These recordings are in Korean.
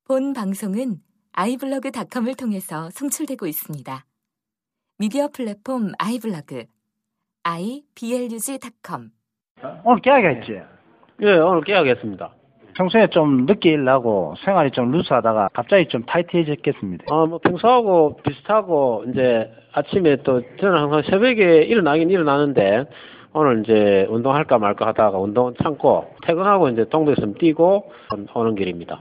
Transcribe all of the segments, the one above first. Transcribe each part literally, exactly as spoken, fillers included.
본 방송은 아이블로그닷컴을 통해서 송출되고 있습니다. 미디어 플랫폼 아이블로그 아이블로그 닷컴. 오늘 깨야겠지? 예, 오늘 깨야겠습니다. 평소에 좀 늦게 일하고 생활이 좀 루스하다가 갑자기 좀 타이트해졌겠습니다. 아, 뭐 평소하고 비슷하고 이제 아침에 또 저는 항상 새벽에 일어나긴 일어나는데 오늘 이제 운동할까 말까 하다가 운동은 참고 퇴근하고 이제 동네에서 좀 뛰고 오는 길입니다.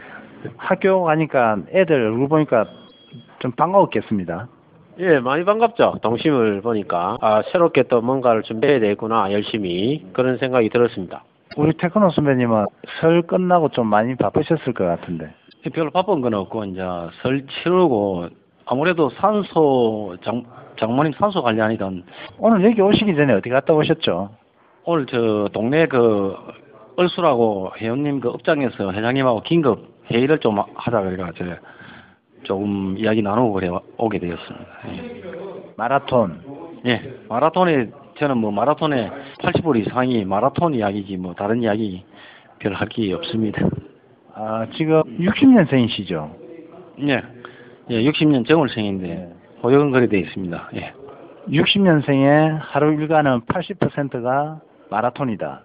학교 가니까 애들 얼굴 보니까 좀 반가웠겠습니다. 예, 많이 반갑죠. 동심을 보니까 아, 새롭게 또 뭔가를 준비해야 되겠구나 열심히 그런 생각이 들었습니다. 우리 태권도 선배님은 설 끝나고 좀 많이 바쁘셨을 것 같은데. 별로 바쁜 건 없고 이제 설 치르고 아무래도 산소 장, 장모님 산소 관리하니까. 오늘 여기 오시기 전에 어디 갔다 오셨죠? 오늘 저 동네 그 얼수라고 회원님 그 업장에서 회장님하고 긴급 회의를 좀 하자 그래가지고 조금 이야기 나누고 그래 오게 되었습니다. 예. 마라톤. 예, 마라톤에 저는 뭐 마라톤에 팔십 분 이상이 마라톤 이야기지 뭐 다른 이야기 별 할 게 없습니다. 아, 지금 육십 년생이시죠? 예, 예, 육십 년 정월생인데 호역은 그래 되어 있습니다. 예. 육십 년생의 하루 일과는 팔십 퍼센트가 마라톤이다.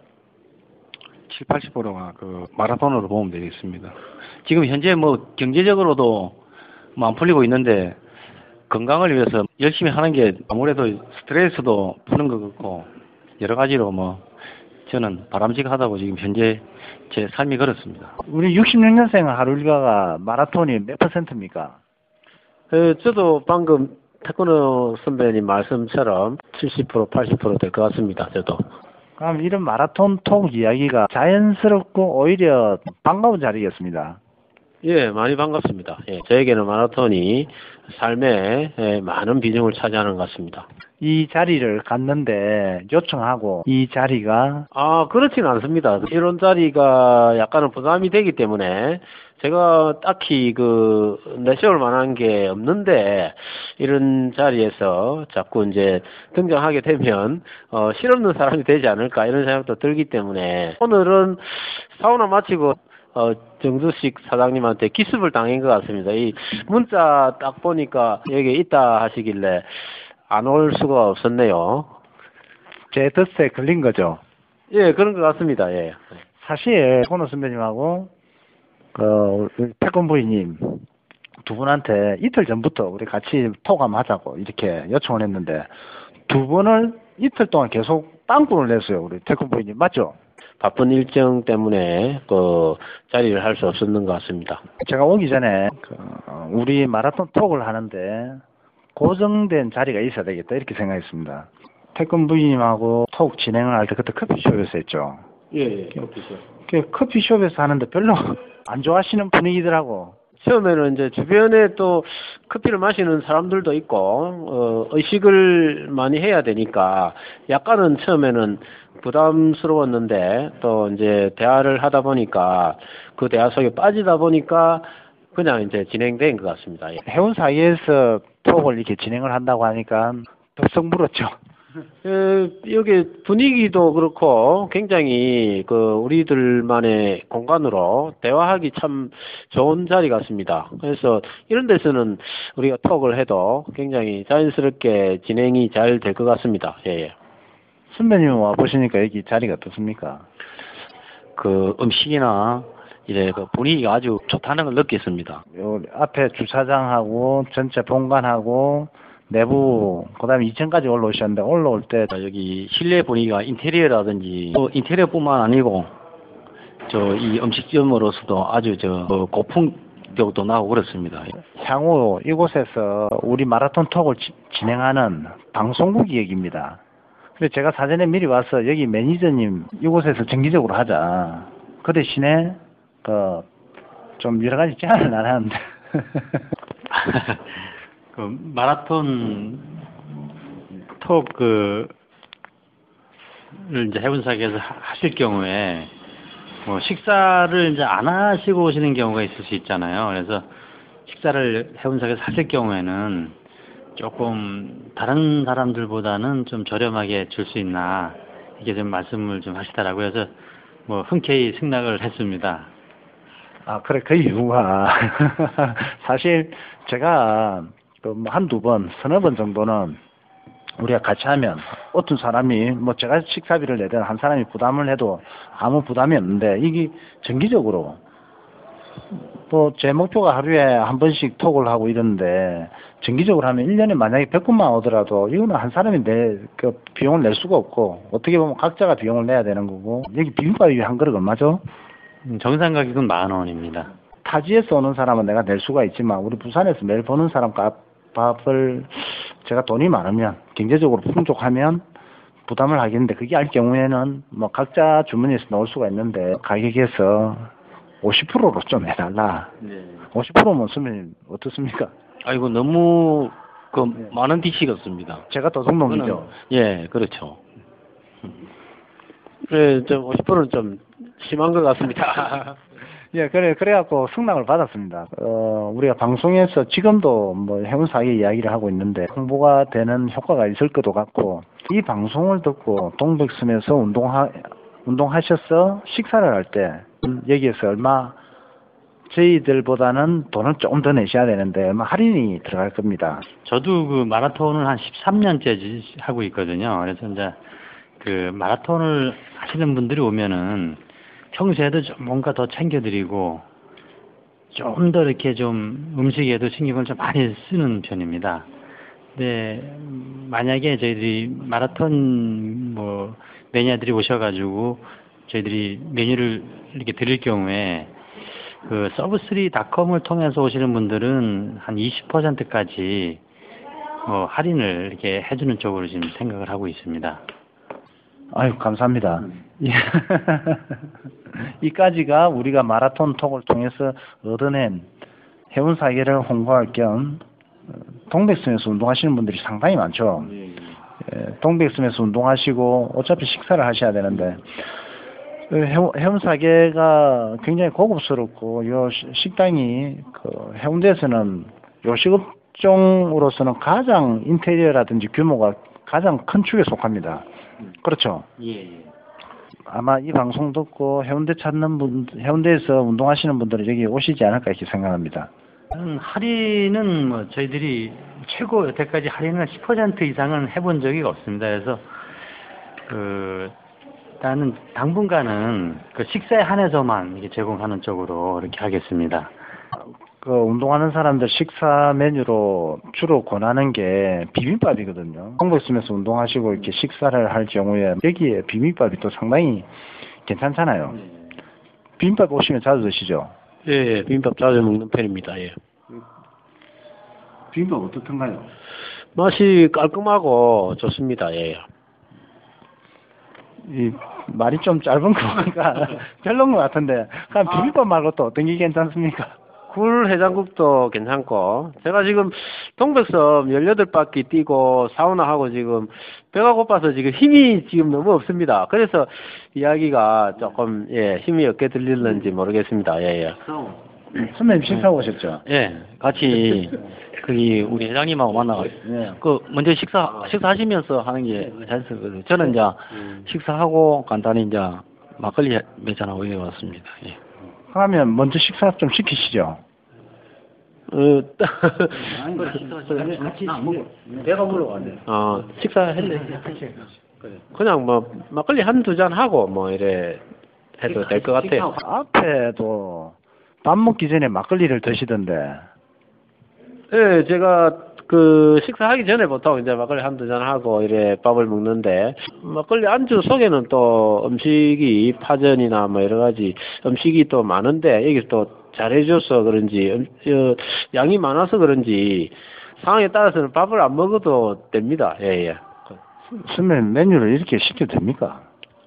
칠, 팔십 퍼센트가 그 마라톤으로 보면 되겠습니다. 지금 현재 뭐 경제적으로도 뭐 안 풀리고 있는데 건강을 위해서 열심히 하는 게 아무래도 스트레스도 푸는 것 같고 여러 가지로 뭐 저는 바람직하다고 지금 현재 제 삶이 그렇습니다. 우리 육십육 년생 하루 일과가 마라톤이 몇 퍼센트입니까? 그 저도 방금 태권도 선배님 말씀처럼 칠십 퍼센트, 팔십 퍼센트 될 것 같습니다. 저도. 그럼 이런 마라톤 톡 이야기가 자연스럽고 오히려 반가운 자리겠습니다. 예, 많이 반갑습니다. 예, 저에게는 마라톤이 삶에 예, 많은 비중을 차지하는 것 같습니다. 이 자리를 갔는데 요청하고 이 자리가 아, 그렇지는 않습니다. 이런 자리가 약간은 부담이 되기 때문에 제가 딱히 그 내세울 만한 게 없는데 이런 자리에서 자꾸 이제 등장하게 되면 어, 실없는 사람이 되지 않을까 이런 생각도 들기 때문에 오늘은 사우나 마치고 어, 정수식 사장님한테 기습을 당한 것 같습니다. 이 문자 딱 보니까 여기 있다 하시길래 안 올 수가 없었네요. 제 덫에 걸린 거죠? 예, 그런 것 같습니다. 예. 사실 태권도 선배님하고 그 태권 부인님 두 분한테 이틀 전부터 우리 같이 토감 하자고 이렇게 요청을 했는데 두 분을 이틀 동안 계속 빵꾸를 냈어요. 우리 태권 부인님 맞죠? 바쁜 일정 때문에 그 자리를 할 수 없었는 것 같습니다. 제가 오기 전에 그 우리 마라톤 톡을 하는데 고정된 자리가 있어야 되겠다 이렇게 생각했습니다. 태권 부인님하고 톡 진행을 할 때 그때 커피숍에서 했죠. 예, 예, 커피숍. 그 커피숍에서 하는데 별로 안 좋아하시는 분위기더라고. 처음에는 이제 주변에 또 커피를 마시는 사람들도 있고 어, 의식을 많이 해야 되니까 약간은 처음에는 부담스러웠는데 또 이제 대화를 하다 보니까 그 대화 속에 빠지다 보니까 그냥 이제 진행된 것 같습니다. 예. 회원 사이에서 톡을 이렇게 진행을 한다고 하니까 덥석 물었죠. 에, 여기 분위기도 그렇고 굉장히 그 우리들만의 공간으로 대화하기 참 좋은 자리 같습니다. 그래서 이런 데서는 우리가 톡을 해도 굉장히 자연스럽게 진행이 잘 될 것 같습니다. 예, 예. 선배님 와 보시니까 여기 자리가 어떻습니까? 그 음식이나 이제 그 분위기가 아주 좋다는 걸 느꼈습니다. 요 앞에 주차장하고 전체 본관하고 내부 그다음에 이 층까지 올라오셨는데 올라올 때 여기 실내 분위기가 인테리어라든지 또 인테리어뿐만 아니고 저 이 음식점으로서도 아주 저 고풍격도 나고 그렇습니다. 향후 이곳에서 우리 마라톤 톡을 지, 진행하는 방송국이 여기입니다. 그래서 제가 사전에 미리 와서 여기 매니저님 이곳에서 정기적으로 하자. 그 대신에 그 좀 여러 가지 제안을 안 하는데 그 마라톤 톡 그 이제 해운사에서 하실 경우에 뭐 식사를 이제 안 하시고 오시는 경우가 있을 수 있잖아요. 그래서 식사를 해운사에서 하실 경우에는 조금 다른 사람들보다는 좀 저렴하게 줄 수 있나 이렇게 좀 말씀을 좀 하시더라고요. 그래서 뭐 흔쾌히 승낙을 했습니다. 아, 그래, 그 이유가, 사실 제가 그 한두 번, 서너 번 정도는 우리가 같이 하면 어떤 사람이 뭐 제가 식사비를 내든 한 사람이 부담을 해도 아무 부담이 없는데 이게 정기적으로 뭐 제 목표가 하루에 한 번씩 톡을 하고 이러는데 정기적으로 하면 일 년에 만약에 백 분만 오더라도 이거는 한 사람이 내 그 비용을 낼 수가 없고 어떻게 보면 각자가 비용을 내야 되는 거고 여기 비빔밥이 한 그릇 얼마죠? 정상 가격은 만 원입니다. 타지에서 오는 사람은 내가 낼 수가 있지만 우리 부산에서 매일 보는 사람 값 밥을 제가 돈이 많으면 경제적으로 풍족하면 부담을 하겠는데 그게 할 경우에는 뭐 각자 주머니에서 넣을 수가 있는데 가격에서 오십 퍼센트로 좀 해달라. 네. 오십 퍼센트면 쓰면 어떻습니까? 아이고 너무 그 네. 많은 디시 같습니다. 제가 도둑놈이죠. 예, 그렇죠. 그래, 좀 오십 퍼센트는 좀 심한 것 같습니다. 예, 그래, 그래갖고 승낙을 받았습니다. 어, 우리가 방송에서 지금도 뭐 해운사기 이야기를 하고 있는데 홍보가 되는 효과가 있을 것도 같고 이 방송을 듣고 동백섬에서 운동하, 운동하셔서 식사를 할 때 여기에서 얼마 저희들보다는 돈을 조금 더 내셔야 되는데 얼마 할인이 들어갈 겁니다. 저도 그 마라톤을 한 십삼 년째 하고 있거든요. 그래서 이제 그 마라톤을 하시는 분들이 오면은 평소에도 좀 뭔가 더 챙겨드리고 좀 더 이렇게 좀 음식에도 신경을 좀 많이 쓰는 편입니다. 근데 만약에 저희들이 마라톤 뭐 매니아들이 오셔가지고 저희들이 메뉴를 이렇게 드릴 경우에 그 서브쓰리 닷컴을 통해서 오시는 분들은 한 이십 퍼센트까지 뭐 할인을 이렇게 해주는 쪽으로 지금 생각을 하고 있습니다. 아유, 감사합니다. 예. 이까지가 우리가 마라톤 톡을 통해서 얻어낸 해운사계를 홍보할 겸 동백섬에서 운동하시는 분들이 상당히 많죠. 예, 동백섬에서 운동하시고 어차피 식사를 하셔야 되는데 해운사계가 굉장히 고급스럽고 요 식당이 그 해운대에서는 요식업종으로서는 가장 인테리어라든지 규모가 가장 큰 축에 속합니다. 그렇죠? 예, 예. 아마 이 방송 듣고 해운대 찾는 분, 해운대에서 운동하시는 분들은 여기 오시지 않을까 이렇게 생각합니다. 음, 할인은 뭐 저희들이 최고 여태까지 할인을 십 퍼센트 이상은 해본 적이 없습니다. 그래서 그 일단은 당분간은 그 식사에 한해서만 이렇게 제공하는 쪽으로 이렇게 하겠습니다. 그 운동하는 사람들 식사 메뉴로 주로 권하는 게 비빔밥이거든요. 동백섬에서 운동하시고 이렇게 식사를 할 경우에 여기에 비빔밥이 또 상당히 괜찮잖아요. 비빔밥 오시면 자주 드시죠? 예, 예, 비빔밥 자주 먹는 편입니다. 예. 비빔밥 어떻던가요? 맛이 깔끔하고 좋습니다. 예. 이 말이 좀 짧은 거니까 별로인 것 같은데 그럼 비빔밥 말고 또 어떤 게 괜찮습니까? 굴 해장국도 괜찮고 제가 지금 동백섬 열여덟 바퀴 뛰고 사우나하고 지금 배가 고파서 지금 힘이 지금 너무 없습니다. 그래서 이야기가 조금 예 힘이 없게 들리는지 모르겠습니다. 예, 예. 선배님 식사하고 오셨죠? 예, 같이 거기 우리 회장님하고 만나가지고 예. 그 먼저 식사 식사하시면서 하는 게 자연스럽거든요. 저는 이제 식사하고 간단히 이제 막걸리 몇 잔하고 이래 왔습니다. 예. 그러면 먼저 식사 좀 시키시죠. 어, 같이 내가 물어봤네. 어, 식사했네. 그냥 뭐 막걸리 한두 잔 하고 뭐 이래 해도 될 것 같아요. 앞에도 밥 먹기 전에 막걸리를 드시던데. 예, 제가 그 식사하기 전에 보통 이제 막걸리 한두 잔 하고 이래 밥을 먹는데 막걸리 안주 속에는 또 음식이 파전이나 뭐 여러 가지 음식이 또 많은데 여기 또 잘해줘서 그런지 음, 어, 양이 많아서 그런지 상황에 따라서는 밥을 안 먹어도 됩니다. 예, 예. 선배님 메뉴를 이렇게 시켜도 됩니까?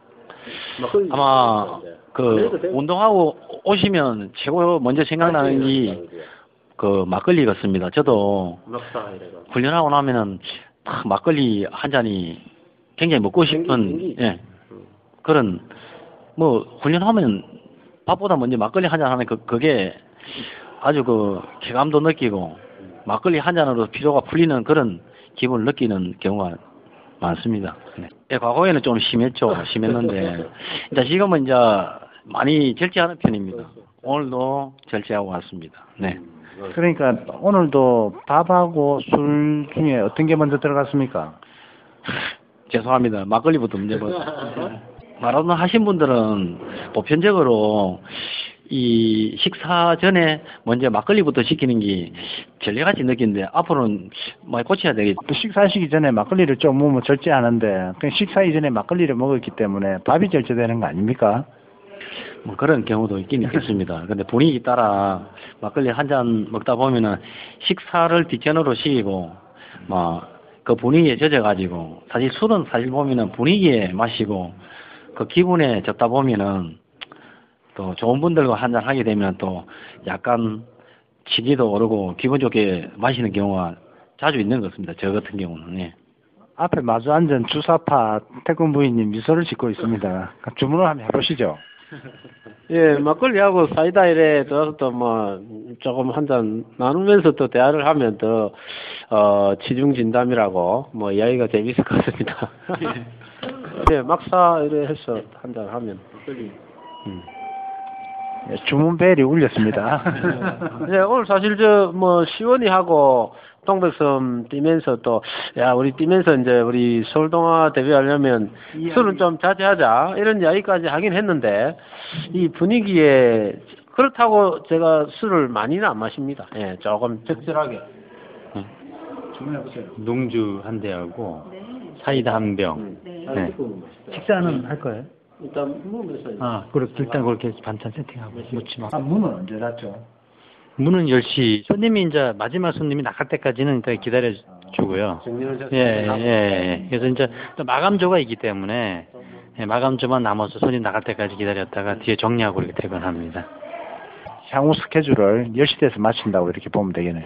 아마 그 운동하고 오시면 최고 먼저 생각나는 게 그 막걸리 같습니다. 저도 훈련하고 나면은 딱 막걸리 한 잔이 굉장히 먹고 싶은 예 그런 뭐 훈련하면 밥보다 먼저 막걸리 한 잔 하는 그 그게 아주 그 쾌감도 느끼고 막걸리 한 잔으로 피로가 풀리는 그런 기분을 느끼는 경우가 많습니다. 네. 예, 과거에는 좀 심했죠. 심했는데 일단 지금은 이제 많이 절제하는 편입니다. 오늘도 절제하고 왔습니다. 네. 그러니까 오늘도 밥하고 술 중에 어떤 게 먼저 들어갔습니까? 죄송합니다. 막걸리부터 먼저 뭐 마라톤 하신 분들은 보편적으로 이 식사 전에 먼저 막걸리부터 시키는 게 전례같이 느끼는데 앞으로는 많이 고쳐야 되겠죠. 식사하시기 전에 막걸리를 좀 먹으면 절제하는데 그냥 식사 이전에 막걸리를 먹었기 때문에 밥이 절제되는 거 아닙니까? 뭐 그런 경우도 있긴 있겠습니다. 근데 분위기 따라 막걸리 한 잔 먹다 보면은 식사를 뒷전으로 시키고 막 그 분위기에 젖어가지고 사실 술은 사실 보면은 분위기에 마시고 그 기분에 젖다 보면은 또 좋은 분들과 한잔 하게 되면 또 약간 치기도 오르고 기분 좋게 마시는 경우가 자주 있는 것 같습니다. 저 같은 경우는. 예. 앞에 마주 앉은 주사파 태권 부인님 미소를 짓고 있습니다. 주문을 한번 해보시죠. 예, 막걸리하고 사이다 이래 떠서 또 뭐 조금 한 잔 나누면서 또 대화를 하면 더 어, 지중진담이라고 뭐 이야기가 재밌을 것 같습니다. 예, 막사 이래 해서 한 잔 하면 막걸리. 음. 예, 주문벨이 울렸습니다. 네, 오늘 사실 저 뭐 시원이 하고 동백섬 뛰면서 또 야 우리 뛰면서 이제 우리 서울동화 데뷔하려면 술은 좀 자제하자 이런 이야기까지 하긴 했는데 이 분위기에 그렇다고 제가 술을 많이는 안 마십니다. 예, 조금 적절하게. 주문해보세요. 농주 한 대하고 사이다 한 병. 네. 식사는 할 거예요? 일단 먹으면서. 아, 그렇 일단 그렇게 반찬 세팅하고 무침하고. 아, 문은 언제 닫죠? 문은 열 시. 손님이 이제 마지막 손님이 나갈 때까지는 일단 기다려 주고요. 정리를 예, 예, 예. 그래서 이제 또 마감조가 있기 때문에 예, 마감조만 남아서 손님 나갈 때까지 기다렸다가 뒤에 정리하고 이렇게 퇴근합니다. 향후 스케줄을 열 시 돼서 마친다고 이렇게 보면 되겠네요.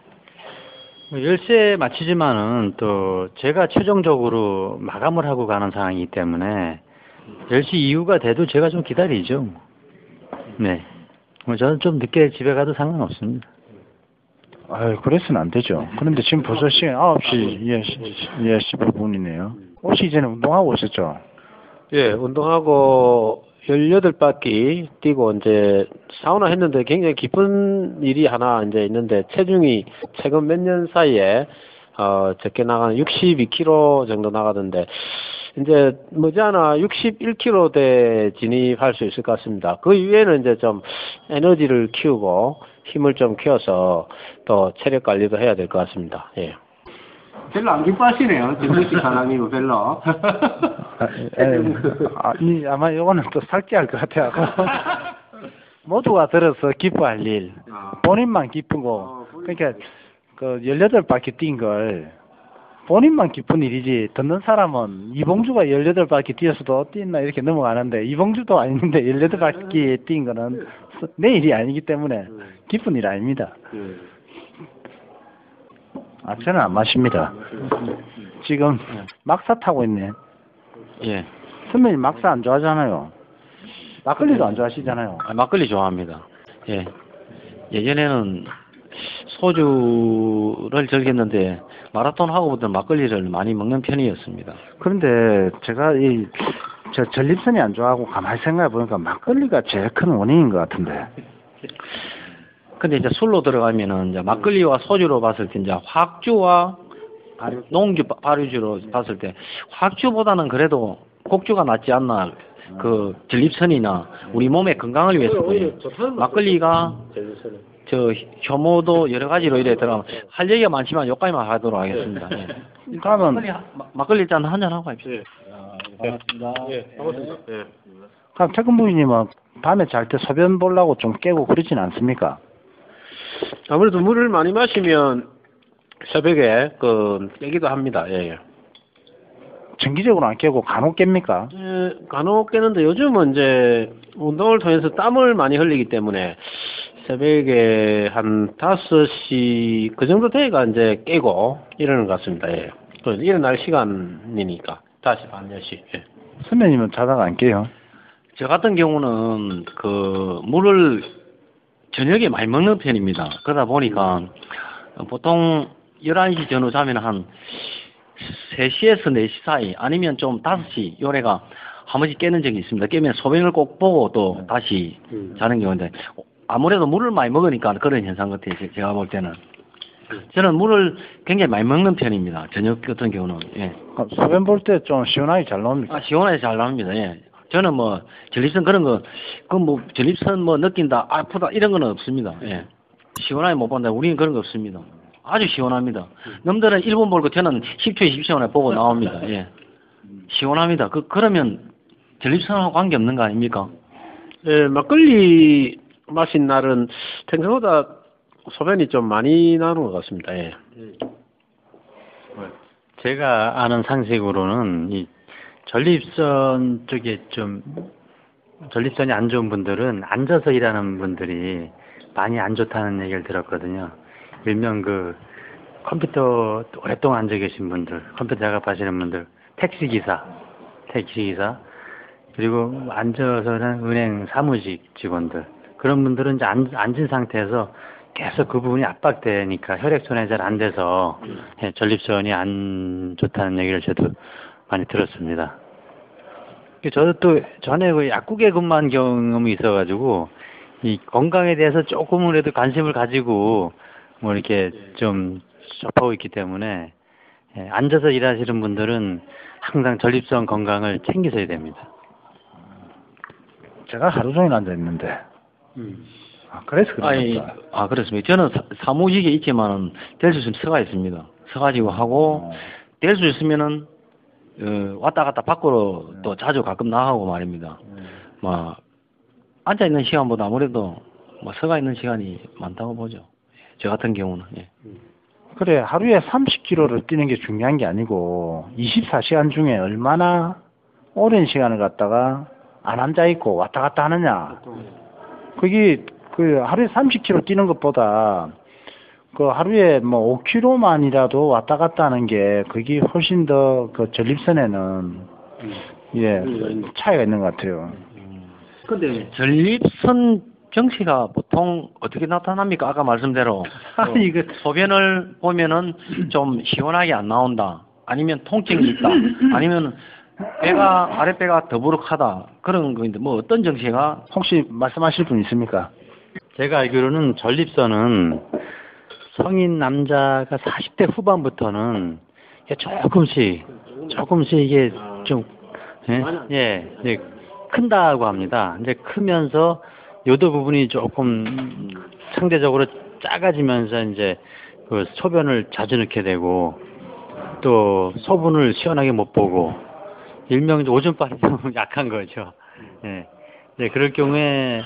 열 시에 마치지만은 또 제가 최종적으로 마감을 하고 가는 상황이기 때문에 열 시 이후가 돼도 제가 좀 기다리죠. 네. 뭐 저는 좀 늦게 집에 가도 상관없습니다. 아유, 그래서는 안 되죠. 그런데 지금 벌써 시간 아홉 시, 예, 예, 십오 분이네요. 오시 전에 운동하고 오셨죠? 예, 운동하고 열여덟 바퀴 뛰고 이제 사우나 했는데 굉장히 기쁜 일이 하나 이제 있는데 체중이 최근 몇 년 사이에 어 적게 나가는 육십이 킬로그램 정도 나가던데 이제 머지않아 육십일 킬로그램대 진입할 수 있을 것 같습니다. 그 이후에는 이제 좀 에너지를 키우고 힘을 좀 키워서 또 체력 관리도 해야 될 것 같습니다. 예. 별로 안 기뻐하시네요. 김수식 사장님은 별로. 아, 예. 아, 이, 아마 이거는 또 삭제할 것 같아요. 모두가 들어서 기뻐할 일. 본인만 기쁘고. 그러니까 그 열여덟 바퀴 뛴 걸 본인만 기쁜 일이지 듣는 사람은 이봉주가 열여덟 바퀴 뛰어서도 뛰었나 이렇게 넘어가는데 이봉주도 아닌데 열여덟 바퀴 뛴 거는 내 일이 아니기 때문에 기쁜 일 아닙니다. 아, 저는 안 마십니다. 지금 막사 타고 있네. 예. 선배님 막사 안 좋아하잖아요. 막걸리도 안 좋아하시잖아요. 아, 막걸리 좋아합니다. 예. 예전에는 소주를 즐겼는데 마라톤 하고부터 막걸리를 많이 먹는 편이었습니다. 그런데 제가 이 저 전립선이 안 좋아하고 가만히 생각해 보니까 막걸리가 제일 큰 원인인 것 같은데. 근데 이제 술로 들어가면은 이제 막걸리와 소주로 봤을 때 이제 확주와 농주 발효주로 봤을 때 확주보다는 그래도 곡주가 낫지 않나. 그 전립선이나 우리 몸의 건강을 위해서도 막걸리가 저 효모도 여러 가지로 이래 들어가면 할 얘기가 많지만 여기까지만 하도록 하겠습니다. 예. 그러면 막걸리, 막걸리 짠 한 잔 하고 합시다. 예. 반갑습니다. 예, 반갑습니다. 예. 그럼 태근 부인님은 밤에 잘 때 소변 보려고 좀 깨고 그러진 않습니까? 아무래도 물을 많이 마시면 새벽에 그 깨기도 합니다. 예, 예. 정기적으로 안 깨고 간혹 깹니까? 예, 간혹 깨는데 요즘은 이제 운동을 통해서 땀을 많이 흘리기 때문에 새벽에 한 다섯 시 그 정도 되니까 이제 깨고 이러는 것 같습니다. 예. 그래서 일어날 시간이니까 다시 반 열 시. 예. 선배님은 자다가 안 깨요? 저 같은 경우는 그 물을 저녁에 많이 먹는 편입니다. 그러다 보니까 보통 열한 시 전후 자면 한 세 시에서 네 시 사이 아니면 좀 다섯 시 요래가 한 번씩 깨는 적이 있습니다. 깨면 소변을 꼭 보고 또 다시 자는 경우인데 아무래도 물을 많이 먹으니까 그런 현상 같아요. 제- 제가 볼 때는. 저는 물을 굉장히 많이 먹는 편입니다. 저녁 같은 경우는. 예. 아, 소변 볼 때 좀 시원하게 잘 나옵니까? 아, 시원하게 잘 나옵니다. 예. 저는 뭐 전립선 그런 거, 그 뭐 전립선 뭐 느낀다, 아프다 이런 거는 없습니다. 예. 시원하게 못 본다. 우리는 그런 거 없습니다. 아주 시원합니다. 남들은 일 분 볼고 저는 십 초에 십 초 만에 보고 나옵니다. 예. 시원합니다. 그 그러면 전립선하고 관계 없는 거 아닙니까? 예, 막걸리 마신 날은 생각보다 소변이 좀 많이 나는 것 같습니다. 예. 제가 아는 상식으로는 이 전립선 쪽에 좀 전립선이 안 좋은 분들은 앉아서 일하는 분들이 많이 안 좋다는 얘기를 들었거든요. 일명 그 컴퓨터 오랫동안 앉아 계신 분들, 컴퓨터 작업하시는 분들, 택시기사, 택시기사, 그리고 앉아서는 은행 사무직 직원들, 그런 분들은 이제 앉, 앉은 상태에서 계속 그 부분이 압박되니까 혈액순환이 잘 안 돼서 예, 전립선이 안 좋다는 얘기를 저도 많이 들었습니다. 저도 또 전에 그 약국에 근무한 경험이 있어가지고 이 건강에 대해서 조금이라도 관심을 가지고 뭐 이렇게 좀 접하고 있기 때문에 예, 앉아서 일하시는 분들은 항상 전립선 건강을 챙기셔야 됩니다. 제가 하루 종일 앉아 있는데. 아, 그래서 아니, 그런가? 아, 그렇습니다. 저는 사, 사무직에 있지만은 될 수 있으면 서가 있습니다. 서가지고 하고, 될 수 있으면은, 어, 왔다 갔다 밖으로 또 자주 가끔 나가고 말입니다. 뭐, 앉아있는 시간보다 아무래도 뭐 서가 있는 시간이 많다고 보죠. 저 같은 경우는. 예. 그래, 하루에 삼십 킬로미터를 뛰는 게 중요한 게 아니고, 이십사 시간 중에 얼마나 오랜 시간을 갖다가 안 앉아있고 왔다 갔다 하느냐. 그게, 그, 하루에 삼십 킬로미터 뛰는 것보다, 그 하루에 뭐 오 킬로미터만이라도 왔다 갔다 하는 게, 그게 훨씬 더 그 전립선에는, 예, 차이가 있는 것 같아요. 근데 전립선 정체가 보통 어떻게 나타납니까? 아까 말씀대로. 아니, 이거, 소변을 보면은 좀 시원하게 안 나온다. 아니면 통증이 있다. 아니면 배가, 아랫배가 더부룩하다. 그런 거인데, 뭐 어떤 정체가? 혹시 말씀하실 분 있습니까? 제가 알기로는 전립선은 성인 남자가 사십 대 후반부터는 이게 조금씩 조금씩 이게 좀 예, 예, 예, 큰다고 합니다. 이제 크면서 요도 부분이 조금 상대적으로 작아지면서 이제 그 소변을 자주 넣게 되고 또 소변을 시원하게 못 보고 일명 이제 오줌빨이 좀 약한 거죠. 예, 네, 그럴 경우에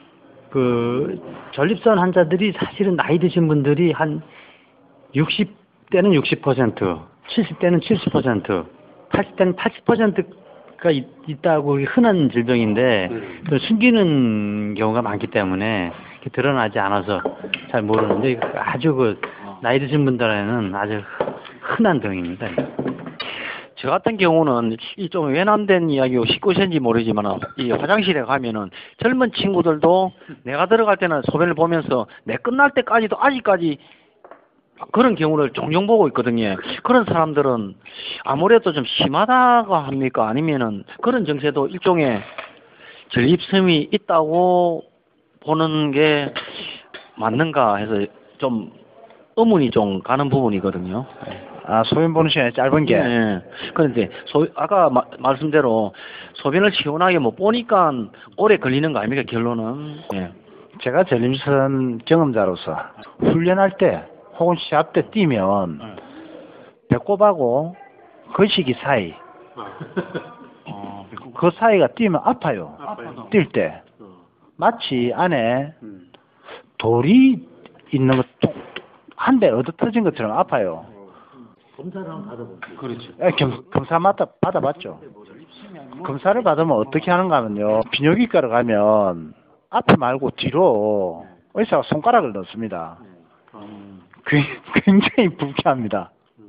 그 전립선 환자들이 사실은 나이 드신 분들이 한 육십 대는 육십 퍼센트, 칠십 대는 칠십 퍼센트, 팔십 대는 팔십 퍼센트가 있, 있다고 흔한 질병인데 또 숨기는 경우가 많기 때문에 이렇게 드러나지 않아서 잘 모르는데 아주 그 나이 드신 분들에는 아주 흔한 병입니다. 저 같은 경우는 이 좀 외람된 이야기고 십구 세인지 모르지만 이 화장실에 가면은 젊은 친구들도 내가 들어갈 때는 소변을 보면서 내 끝날 때까지도 아직까지 그런 경우를 종종 보고 있거든요. 그런 사람들은 아무래도 좀 심하다고 합니까? 아니면은 그런 정세도 일종의 전립선이 있다고 보는 게 맞는가 해서 좀 의문이 좀 가는 부분이거든요. 아, 소변 보는 시간이 짧은 게. 네. 그런데 소, 아까 마, 말씀대로 소변을 시원하게 못 보니까 오래 걸리는 거 아닙니까? 결론은. 네. 제가 전립선 경험자로서 훈련할 때 혹은 시합 때 뛰면 배꼽하고 거시기 사이 어, 그 사이가 뛰면 아파요. 뛸 때. 마치 안에 돌이 있는 것, 한 대 얻어 터진 것처럼 아파요. 검사를 한번 받아볼게요. 그렇죠. 예, 겸, 검사 받아, 받아봤죠. 검사를 받으면 어떻게 하는가 하면요. 비뇨기과를 가면 앞에 말고 뒤로 의사가 손가락을 넣습니다. 그, 굉장히 불쾌합니다.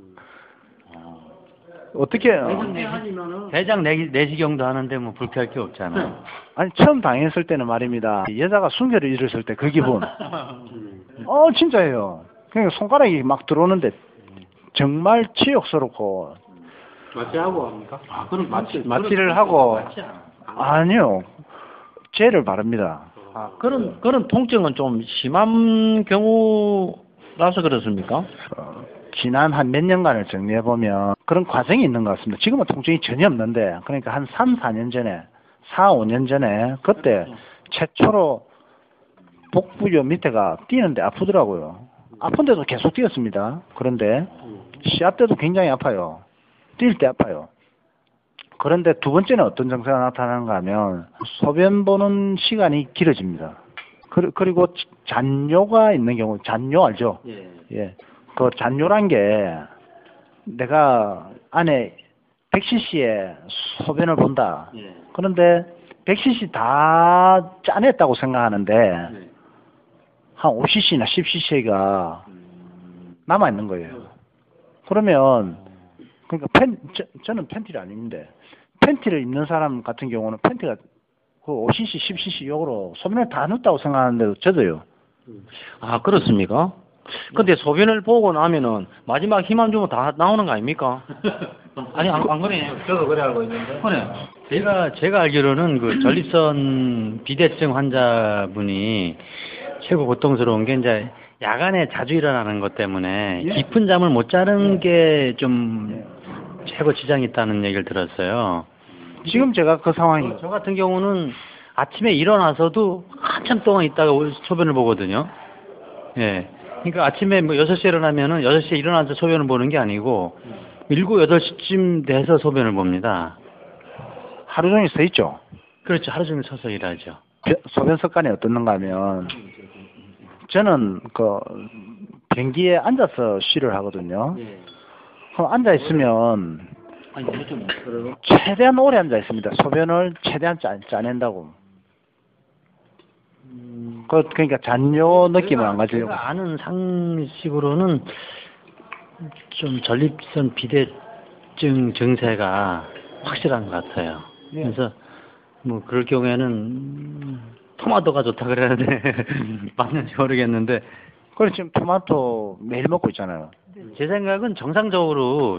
어떻게, 대장 내기, 내시경도 하는데 뭐 불쾌할 게 없잖아요. 아니, 처음 당했을 때는 말입니다. 여자가 순결을 잃었을 때 그 기분. 어, 진짜예요. 그냥 손가락이 막 들어오는데 정말 치욕스럽고. 마취하고 합니까? 아, 그럼 마취, 마취를 하고. 아니요. 젤을 바릅니다. 아, 그런 그런 통증은 좀 심한 경우라서 그렇습니까? 어, 지난 한 몇 년간을 정리해 보면 그런 과정이 있는 것 같습니다. 지금은 통증이 전혀 없는데, 그러니까 한 삼, 사 년 전에, 사, 오 년 전에 그때 최초로 복부요 밑에가 뛰는데 아프더라고요. 아픈데도 계속 뛰었습니다. 그런데 시합 때도 굉장히 아파요. 뛸 때 아파요. 그런데 두 번째는 어떤 증세가 나타나는가 하면 소변 보는 시간이 길어집니다. 그리고 잔뇨가 있는 경우, 잔뇨 알죠? 예. 예. 그 잔뇨란 게 내가 안에 백 씨씨의 소변을 본다. 예. 그런데 백 씨씨 다 짜냈다고 생각하는데 예. 한 오 씨씨나 십 씨씨가 남아 있는 거예요. 그러면 그러니까 팬 저, 저는 팬티를 안 입는데 팬티를 입는 사람 같은 경우는 팬티가 그 오 씨씨, 십 씨씨 역으로 소변을 다 넣었다고 생각하는데도 저도요. 아, 그렇습니까? 근데 소변을 보고 나면은 마지막 힘 안 주면 다 나오는 거 아닙니까? 아니, 안, 안 그래. 저도 그래 알고 있는데. 그래. 제가 제가 알기로는 그 전립선 비대증 환자분이 최고 고통스러운 게 이제 야간에 자주 일어나는 것 때문에 깊은 잠을 못 자는 게 좀 최고 지장이 있다는 얘기를 들었어요. 지금 제가 그 상황이 저 같은 경우는 아침에 일어나서도 한참 동안 있다가 소변을 보거든요. 예. 그러니까 아침에 뭐 여섯 시에 일어나면은 여섯 시에 일어나서 소변을 보는 게 아니고 일곱, 여덟 시쯤 돼서 소변을 봅니다. 하루 종일 서 있죠. 그렇죠. 하루 종일 서서 일하죠. 소변 습관이 어떻는가 하면 저는 그 변기에 앉아서 쉬를 하거든요. 그럼 앉아 있으면 최대한 오래 앉아 있습니다. 소변을 최대한 짜, 짜낸다고. 그 그러니까 잔뇨 느낌을 안 가지려고. 제가 아는 상식으로는 좀 전립선 비대증 증세가 확실한 것 같아요. 네. 그래서 뭐 그럴 경우에는 토마토가 좋다 그러는데 맞는지 모르겠는데. 그래서 지금 토마토 매일 먹고 있잖아요. 제 생각은 정상적으로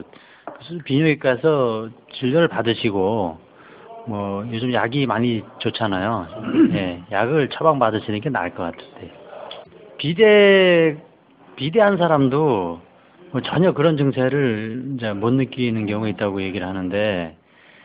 비뇨기과에서 진료를 받으시고 뭐 요즘 약이 많이 좋잖아요. 예, 약을 처방 받으시는 게 나을 것 같은데. 비대 비대한 사람도 뭐 전혀 그런 증세를 이제 못 느끼는 경우가 있다고 얘기를 하는데,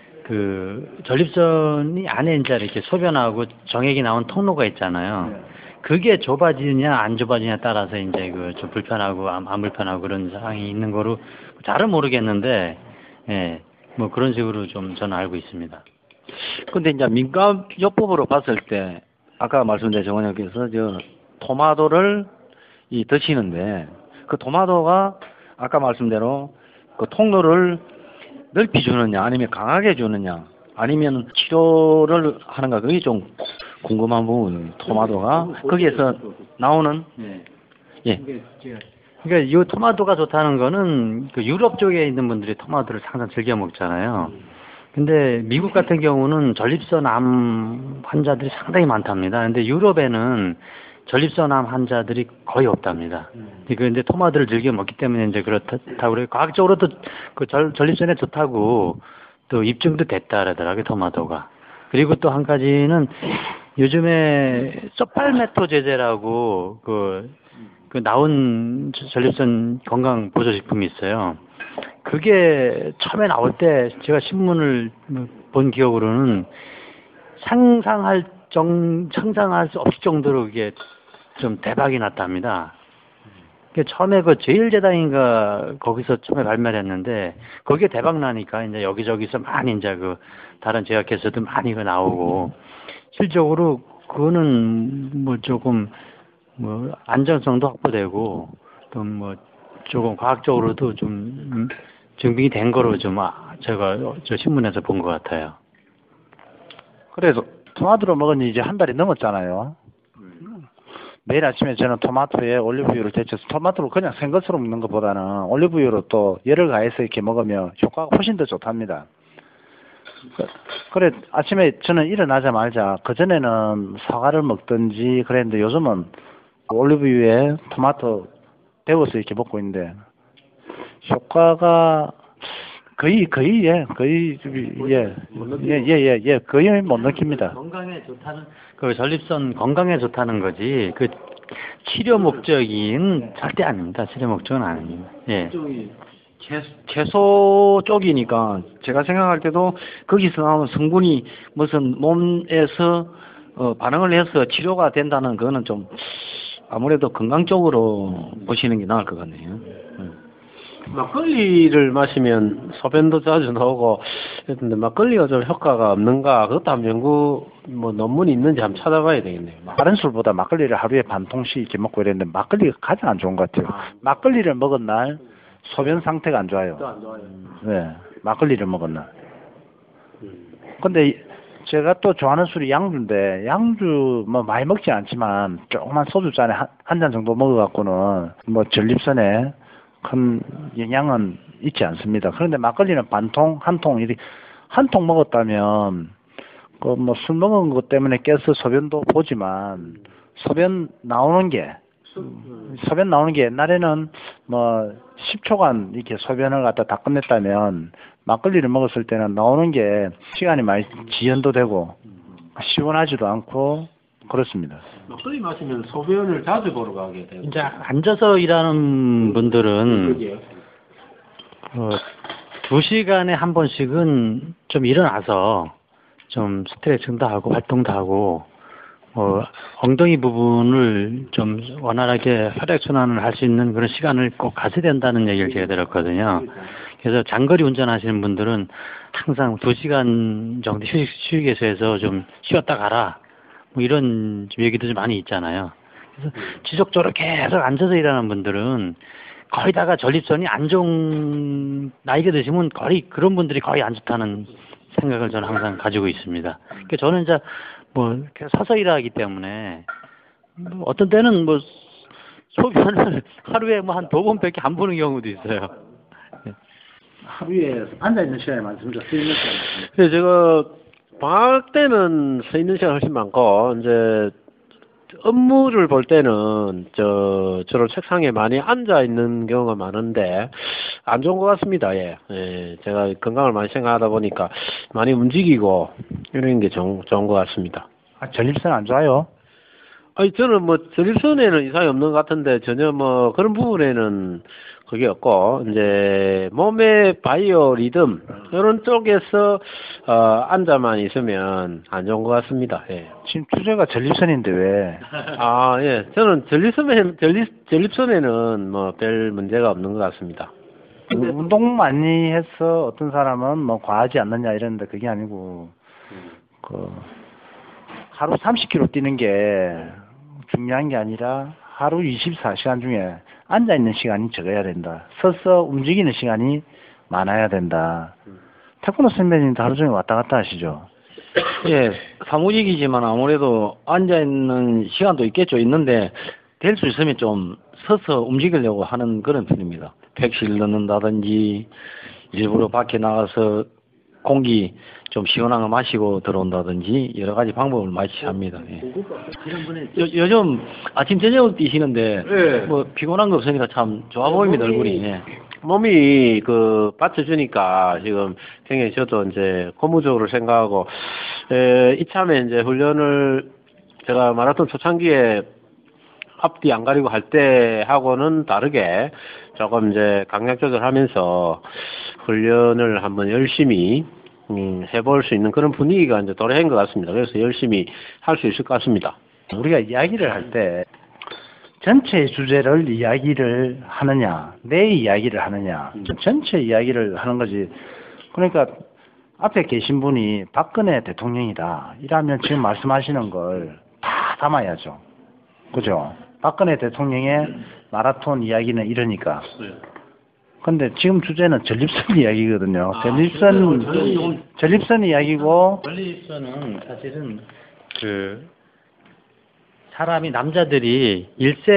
그 전립선이 안에 이제 이렇게 소변하고 정액이 나온 통로가 있잖아요. 그게 좁아지느냐 안 좁아지느냐 따라서 이제 그 좀 불편하고 안, 안 불편하고 그런 상황이 있는 거로 잘은 모르겠는데, 예, 뭐 그런 식으로 좀 저는 알고 있습니다. 근데 이제 민감요법으로 봤을 때 아까 말씀드린 정원님께서 저 토마토를 이 드시는데 그 토마토가 아까 말씀대로 그 통로를 넓히 주느냐 아니면 강하게 주느냐 아니면 치료를 하는가, 그게 좀 궁금한 부분. 토마토가 거기에서 나오는 예. 그러니까 이 토마토가 좋다는 거는 그 유럽 쪽에 있는 분들이 토마토를 상당히 즐겨 먹잖아요. 근데 미국 같은 경우는 전립선암 환자들이 상당히 많답니다. 근데 유럽에는 전립선암 환자들이 거의 없답니다. 그런데 토마토를 즐겨 먹기 때문에 이제 그렇다고 그래요. 과학적으로도 그 전, 전립선에 좋다고 또 입증도 됐다 그러더라고요, 토마토가. 그리고 또 한 가지는 요즘에 소팔메토제제라고 그, 그 나온 전립선 건강 보조식품이 있어요. 그게 처음에 나올 때 제가 신문을 본 기억으로는 상상할 정, 상상할 수 없을 정도로 그게 좀 대박이 났답니다. 처음에 그 제일제당인가 거기서 처음에 발매를 했는데 거기에 대박 나니까 이제 여기저기서 많이 이제 그 다른 제약회사도 많이 그 나오고 실적으로 그거는 뭐 조금 뭐 안전성도 확보되고 또 뭐 조금 과학적으로도 좀 증빙이 된 거로 좀 제가 저 신문에서 본 것 같아요. 그래서 토마토를 먹은 지 이제 한 달이 넘었잖아요. 매일 아침에 저는 토마토에 올리브유를 데쳐서, 토마토를 그냥 생것으로 먹는 것보다는 올리브유로 또 열을 가해서 이렇게 먹으면 효과가 훨씬 더 좋답니다. 그래, 아침에 저는 일어나자마자, 그전에는 사과를 먹든지 그랬는데 요즘은 올리브유에 토마토 데워서 이렇게 먹고 있는데 효과가 거의 거의 예 거의 예예예예 예, 예, 거의 못 느낍니다. 건강에 좋다는 그 전립선 건강에 좋다는 거지 그 치료 목적인 절대 아닙니다. 치료 목적은 아닙니다. 예. 채, 채소 쪽이니까 제가 생각할 때도 거기서 나오는 성분이 무슨 몸에서 어, 반응을 해서 치료가 된다는 거는 좀 아무래도 건강 쪽으로 보시는 게 나을 것 같네요. 음. 막걸리를 마시면 소변도 자주 나오고 했는데 막걸리가 좀 효과가 없는가 그것도 한번 연구 뭐 논문이 있는지 한번 찾아봐야 되겠네요. 다른 술보다 막걸리를 하루에 반 통씩 이렇게 먹고 이랬는데 막걸리가 가장 안 좋은 것 같아요. 아. 막걸리를 먹은 날 소변 상태가 안 좋아요. 또 안 좋아요. 네, 막걸리를 먹은 날. 근데 제가 또 좋아하는 술이 양주인데 양주 뭐 많이 먹지 않지만 조그만 소주잔에 한 잔 정도 먹어갖고는 뭐 전립선에 큰 영향은 있지 않습니다. 그런데 막걸리는 반 통, 한 통, 이렇게 한 통 먹었다면 그 뭐 술 먹은 것 때문에 깨서 소변도 보지만 소변 나오는 게 소변 나오는 게 옛날에는 뭐 십 초간 이렇게 소변을 갖다 다 끝냈다면 막걸리를 먹었을 때는 나오는 게 시간이 많이 지연도 되고 시원하지도 않고 그렇습니다. 막걸리 마시면 소변을 자주 보러 가게 돼요. 이제 앉아서 일하는 분들은 어, 두 시간에 한 번씩은 좀 일어나서 좀 스트레칭도 하고 활동도 하고 어, 엉덩이 부분을 좀 원활하게 혈액순환을 할 수 있는 그런 시간을 꼭 가져야 된다는 얘기를 제가 들었거든요. 그래서 장거리 운전하시는 분들은 항상 두 시간 정도 휴식, 휴게소에서 좀 쉬었다 가라. 뭐 이런 얘기도 좀 많이 있잖아요. 그래서 지속적으로 계속 앉아서 일하는 분들은 거의 다가 전립선이 안 좋은, 나이가 드시면 거의 그런 분들이 거의 안 좋다는 생각을 저는 항상 가지고 있습니다. 그러니까 저는 이제 뭐 서서 일하기 때문에 뭐 어떤 때는 뭐 소변을 하루에 뭐 한 두 번밖에 안 보는 경우도 있어요. 하루에 앉아 있는 시간이 많습니다. 서 있는 시간이 많습니다. 그래서 제가 방학 때는 서 있는 시간 훨씬 많고 이제 업무를 볼 때는 저 저런 책상에 많이 앉아 있는 경우가 많은데 안 좋은 것 같습니다. 예, 예 제가 건강을 많이 생각하다 보니까 많이 움직이고 이런 게 좋은, 좋은 것 같습니다. 아, 전립선 안 좋아요? 아니 저는 뭐 전립선에는 이상이 없는 것 같은데 전혀 뭐 그런 부분에는 그게 없고 이제 몸의 바이오 리듬 이런 쪽에서 어, 앉아만 있으면 안 좋은 것 같습니다. 예. 지금 주제가 전립선인데 왜? 아 예, 저는 전립선에 전립 전립선에는 뭐 별 문제가 없는 것 같습니다. 운동 많이 해서 어떤 사람은 뭐 과하지 않느냐 이러는데 그게 아니고 그 하루 삼십 킬로미터 뛰는 게 중요한 게 아니라 하루 이십사 시간 중에 앉아 있는 시간이 적어야 된다. 서서 움직이는 시간이 많아야 된다. 태권도 선배님도 하루 종일 왔다 갔다 하시죠? 예, 사무직이지만 아무래도 앉아 있는 시간도 있겠죠. 있는데 될 수 있으면 좀 서서 움직이려고 하는 그런 편입니다. 백실 넣는다든지 일부러 밖에 나가서 공기 좀 시원한 거 마시고 들어온다든지 여러 가지 방법을 많이 합니다. 예. 요, 요즘 아침 저녁을 뛰시는데 예. 뭐 피곤한 거 없으니까 참 좋아 보입니다. 얼굴이. 예. 몸이 그 받쳐주니까 지금 굉장히 저도 이제 고무적으로 생각하고 에, 이참에 이제 훈련을 제가 마라톤 초창기에 앞뒤 안 가리고 할 때 하고는 다르게 조금 이제 강약 조절하면서 훈련을 한번 열심히 음, 해볼 수 있는 그런 분위기가 이제 도래한 것 같습니다. 그래서 열심히 할 수 있을 것 같습니다. 우리가 이야기를 할 때 전체 주제를 이야기를 하느냐, 내 이야기를 하느냐, 전체 이야기를 하는 거지. 그러니까 앞에 계신 분이 박근혜 대통령이다. 이러면 지금 말씀하시는 걸 다 담아야죠. 그죠? 박근혜 대통령의 마라톤 이야기는 이러니까. 근데 지금 주제는 전립선 이야기거든요. 아, 전립선, 전립선, 전립선 이야기고. 전립선은 사실은 그 사람이 남자들이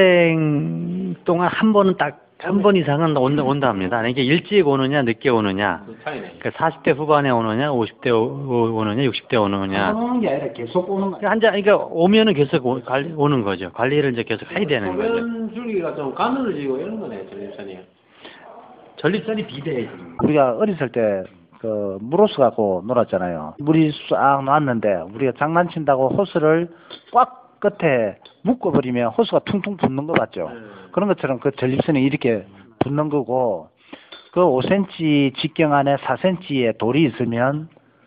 일생 동안 한 번은 딱 한 번 이상은 온다, 온다 합니다. 이게 일찍 오느냐 늦게 오느냐, 그 사십 대 후반에 오느냐, 오십 대 오느냐, 육십 대 오느냐. 오는 게 아니라 계속 오는 거야. 한자 그러니까 오면은 계속 오, 관리, 오는 거죠. 관리를 이제 계속 해야 되는 거죠. 소변 줄기가 좀 가늘어지고 이런 거네, 전립선이. 전립선이 비대. 우리가 어렸을 때 그 물호스 갖고 놀았잖아요. 물이 싹 나왔는데 우리가 장난친다고 호스를 꽉 끝에 묶어버리면 호스가 퉁퉁 붙는 거 맞죠? 네. 그런 것처럼 그 전립선이 이렇게 붙는 거고 그 오 센티미터 직경 안에 사 센티미터의 돌이 있으면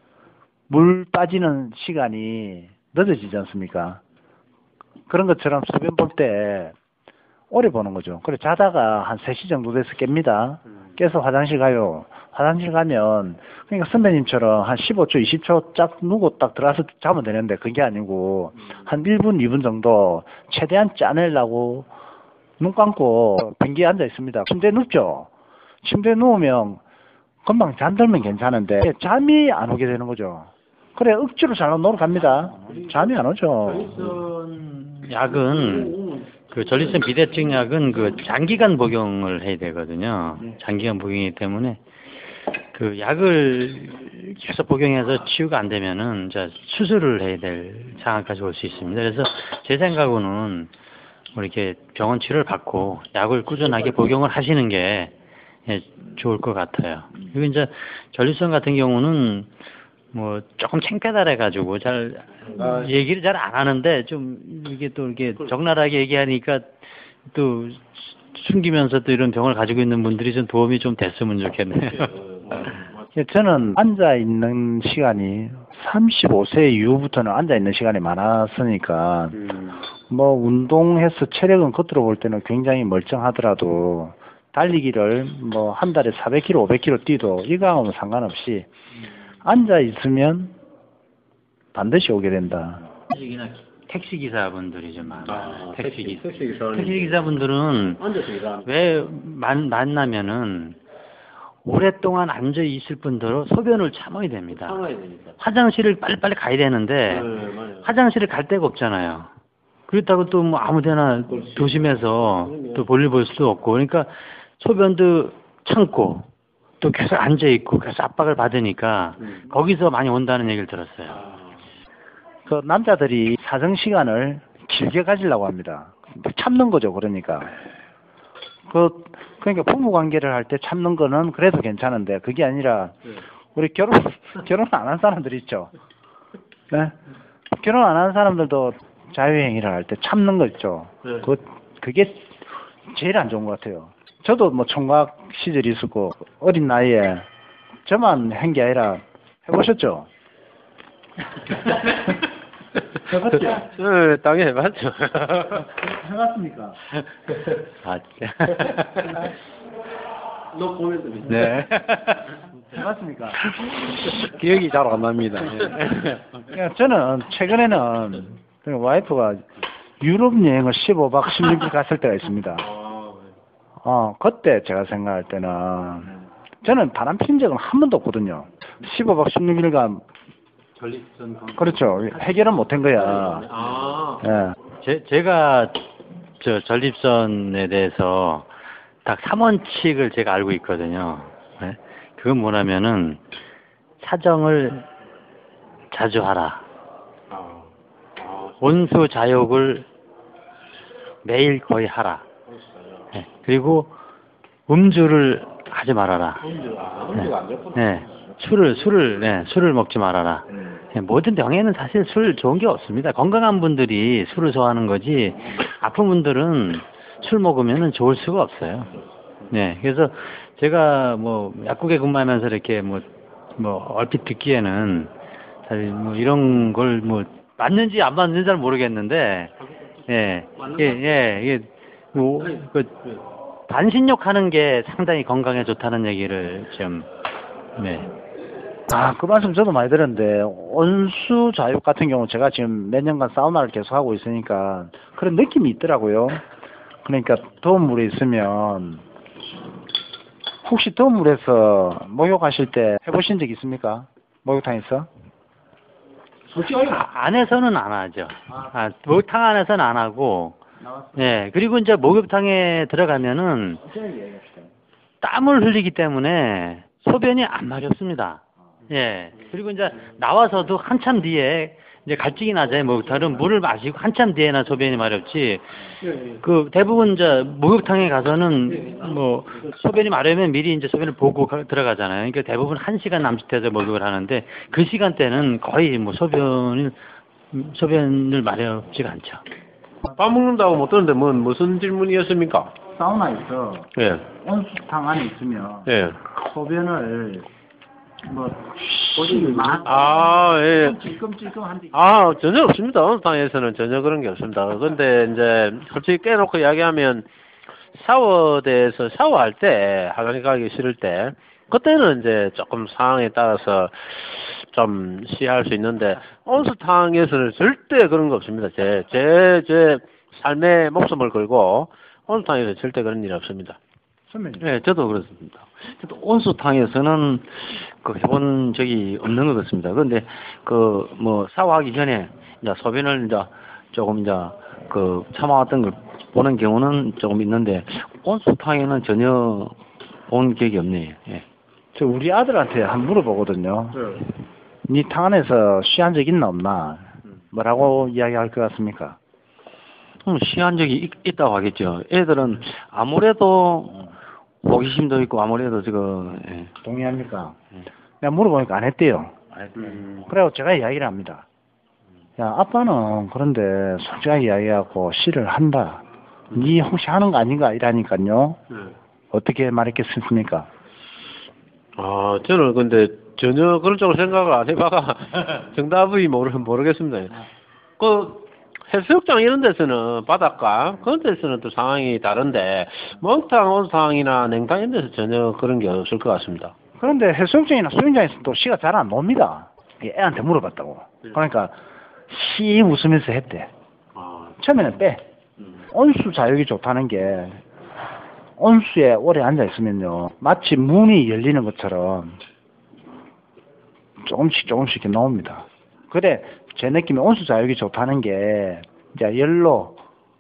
물 빠지는 시간이 늦어지지 않습니까? 그런 것처럼 소변 볼 때 오래 보는 거죠. 그래 자다가 한 세 시 정도 돼서 깹니다. 깨서 화장실 가요. 화장실 가면 그러니까 선배님처럼 한 십오 초, 이십 초 딱 누고 딱 들어가서 자면 되는데 그게 아니고 한 일 분, 이 분 정도 최대한 짜내려고 눈 감고 변기에 앉아 있습니다. 침대에 눕죠. 침대에 누우면 금방 잠들면 괜찮은데 잠이 안 오게 되는 거죠. 그래 억지로 자러 놀러 갑니다. 잠이 안 오죠. 전립선 약은 그 전립선 비대증 약은 그 장기간 복용을 해야 되거든요. 장기간 복용이기 때문에 그 약을 계속 복용해서 치유가 안 되면은 이제 수술을 해야 될 상황까지 올 수 있습니다. 그래서 제 생각으로는 뭐 이렇게 병원 치료를 받고 약을 꾸준하게 복용을 하시는 게 예, 좋을 것 같아요. 그리고 이제 전립선 같은 경우는 뭐 조금 창피하다 가지고 잘 얘기를 잘 안 하는데 좀 이게 또 이렇게 적나라하게 얘기하니까 또 숨기면서 또 이런 병을 가지고 있는 분들이 좀 도움이 좀 됐으면 좋겠네요. 저는 앉아 있는 시간이 삼십오 세 이후부터는 앉아 있는 시간이 많았으니까 뭐 운동해서 체력은 겉으로 볼 때는 굉장히 멀쩡하더라도 달리기를 뭐 한 달에 사백 킬로미터, 오백 킬로미터 뛰도 이거하고는 상관없이 앉아 있으면 반드시 오게 된다. 택시기나 택시 기사분들이 좀 많아요. 아, 택시 기 택시 기사 택시 기사분들은 왜 만, 만나면은 오랫동안 앉아 있을 뿐더러 소변을 참아야 됩니다. 참아야 됩니다. 화장실을 빨리빨리 가야 되는데 네, 화장실을 갈 데가 없잖아요. 그렇다고 또 뭐 아무데나 조심해서 또 볼일 볼 수도 없고 그러니까 소변도 참고 또 계속 앉아 있고 계속 압박을 받으니까 음. 거기서 많이 온다는 얘기를 들었어요. 아. 그 남자들이 사정 시간을 길게 가지려고 합니다. 참는 거죠, 그러니까. 그 그러니까 부부 관계를 할 때 참는 거는 그래도 괜찮은데 그게 아니라 우리 결혼 결혼 안 한 사람들 있죠. 네? 결혼 안 한 사람들도 자유행위를 할 때 참는 거 있죠. 네. 그 그게 제일 안 좋은 것 같아요. 저도 뭐 총각 시절이 있었고 어린 나이에 저만 한 게 아니라 해보셨죠? 해봤죠? 네, 당연히 해봤죠. 해봤습니까? 아, 진짜. 너 보면서 네. 해봤습니까? 기억이 잘 안 납니다. 저는 최근에는 와이프가 유럽 여행을 십오 박 십육 일 갔을 때가 있습니다. 어, 그때 제가 생각할 때는 저는 바람 핀 적은 한 번도 없거든요. 십오 박 십육 일간 전립선 그렇죠. 해결은 못한 거야. 아. 예. 제, 제가 저 전립선에 대해서 딱 삼 원칙을 제가 알고 있거든요. 네? 그건 뭐냐면은 사정을 자주 하라. 온수 자욕을 매일 거의 하라. 네. 그리고 음주를 하지 말아라. 음주, 아, 음주가 안 좋구나. 네. 술을 술을 네, 술을 먹지 말아라. 음. 네, 모든 병에는 사실 술 좋은 게 없습니다. 건강한 분들이 술을 좋아하는 거지 아픈 분들은 술 먹으면은 좋을 수가 없어요. 네, 그래서 제가 뭐 약국에 근무하면서 이렇게 뭐 뭐 얼핏 듣기에는 사실 뭐 이런 걸 뭐 맞는지 안 맞는지 잘 모르겠는데, 예, 예, 예, 이게 뭐 그 반신욕하는 게 상당히 건강에 좋다는 얘기를 좀 네. 아, 그 말씀 저도 많이 들었는데 온수 자욕 같은 경우 제가 지금 몇 년간 사우나를 계속 하고 있으니까 그런 느낌이 있더라고요. 그러니까 더운 물에 있으면 혹시 더운 물에서 목욕하실 때 해보신 적 있습니까? 목욕탕에서? 솔직히 안에서는 안 하죠. 아, 목욕탕 안에서는 안 하고, 네. 그리고 이제 목욕탕에 들어가면은 땀을 흘리기 때문에 소변이 안 마렵습니다. 예. 그리고 이제 나와서도 한참 뒤에 이제 갈증이 나잖아요. 뭐 다른 물을 마시고 한참 뒤에나 소변이 마렵지. 그 대부분 이제 목욕탕에 가서는 뭐 소변이 마르면 미리 이제 소변을 보고 가, 들어가잖아요. 그러니까 대부분 한 시간 남짓해서 목욕을 하는데 그 시간대는 거의 뭐 소변을 소변을 마렵지가 않죠. 밥 먹는다고 못 듣는데 뭐 무슨 질문이었습니까? 사우나에서 예. 온수탕 안에 있으면 예. 소변을 뭐 보시기 많 아, 예. 찔끔찔끔한데 아, 전혀 없습니다. 온수탕에서는 전혀 그런 게 없습니다. 근데 이제 솔직히 깨놓고 이야기하면 샤워대에서 샤워할 때, 화장실 가기 싫을 때, 그때는 이제 조금 상황에 따라서 좀 시할 수 있는데, 온수탕에서는 절대 그런 거 없습니다. 제, 제, 제 삶의 목숨을 걸고, 온수탕에서 절대 그런 일이 없습니다. 선배님. 네, 저도 그렇습니다. 저도 온수탕에서는 그 해본 적이 없는 것 같습니다. 그런데 그 뭐 샤워하기 전에 이제 소변을 이제 조금 이제 그 참아왔던 걸 보는 경우는 조금 있는데 온수탕에는 전혀 본 기억이 없네요. 예. 저 우리 아들한테 한 물어보거든요. 네 탕 안에서 쉬한 적 있나 없나? 뭐라고 이야기할 것 같습니까? 음, 쉬한 적이 있, 있다고 하겠죠. 애들은 아무래도 호기심도 있고 아무래도 지금 예. 동의합니까? 내가 물어보니까 안 했대요. 음. 그래고 제가 이야기를 합니다. 야, 아빠는 그런데 솔직하게 이야기하고 시를 한다. 니 혹시 하는 거 아닌가 이라니까요. 음. 어떻게 말했겠습니까? 아, 저는 근데 전혀 그런 쪽으로 생각을 안 해봐가 정답이 모르, 모르겠습니다. 그 해수욕장 이런 데서는 바닷가 그런 데서는 또 상황이 다른데 목탕, 온탕이나 냉탕 이런 데서 전혀 그런 게 없을 것 같습니다. 그런데 해수욕장이나 수영장에서 또 시가 잘 안 놉니다. 애한테 물어봤다고. 그러니까 시 웃으면서 했대. 아, 처음에는 빼. 온수 자욕이 좋다는 게 온수에 오래 앉아 있으면요 마치 문이 열리는 것처럼 조금씩 조금씩 이렇게 나옵니다. 그래 제 느낌에 온수 자욕이 좋다는 게 이제 열로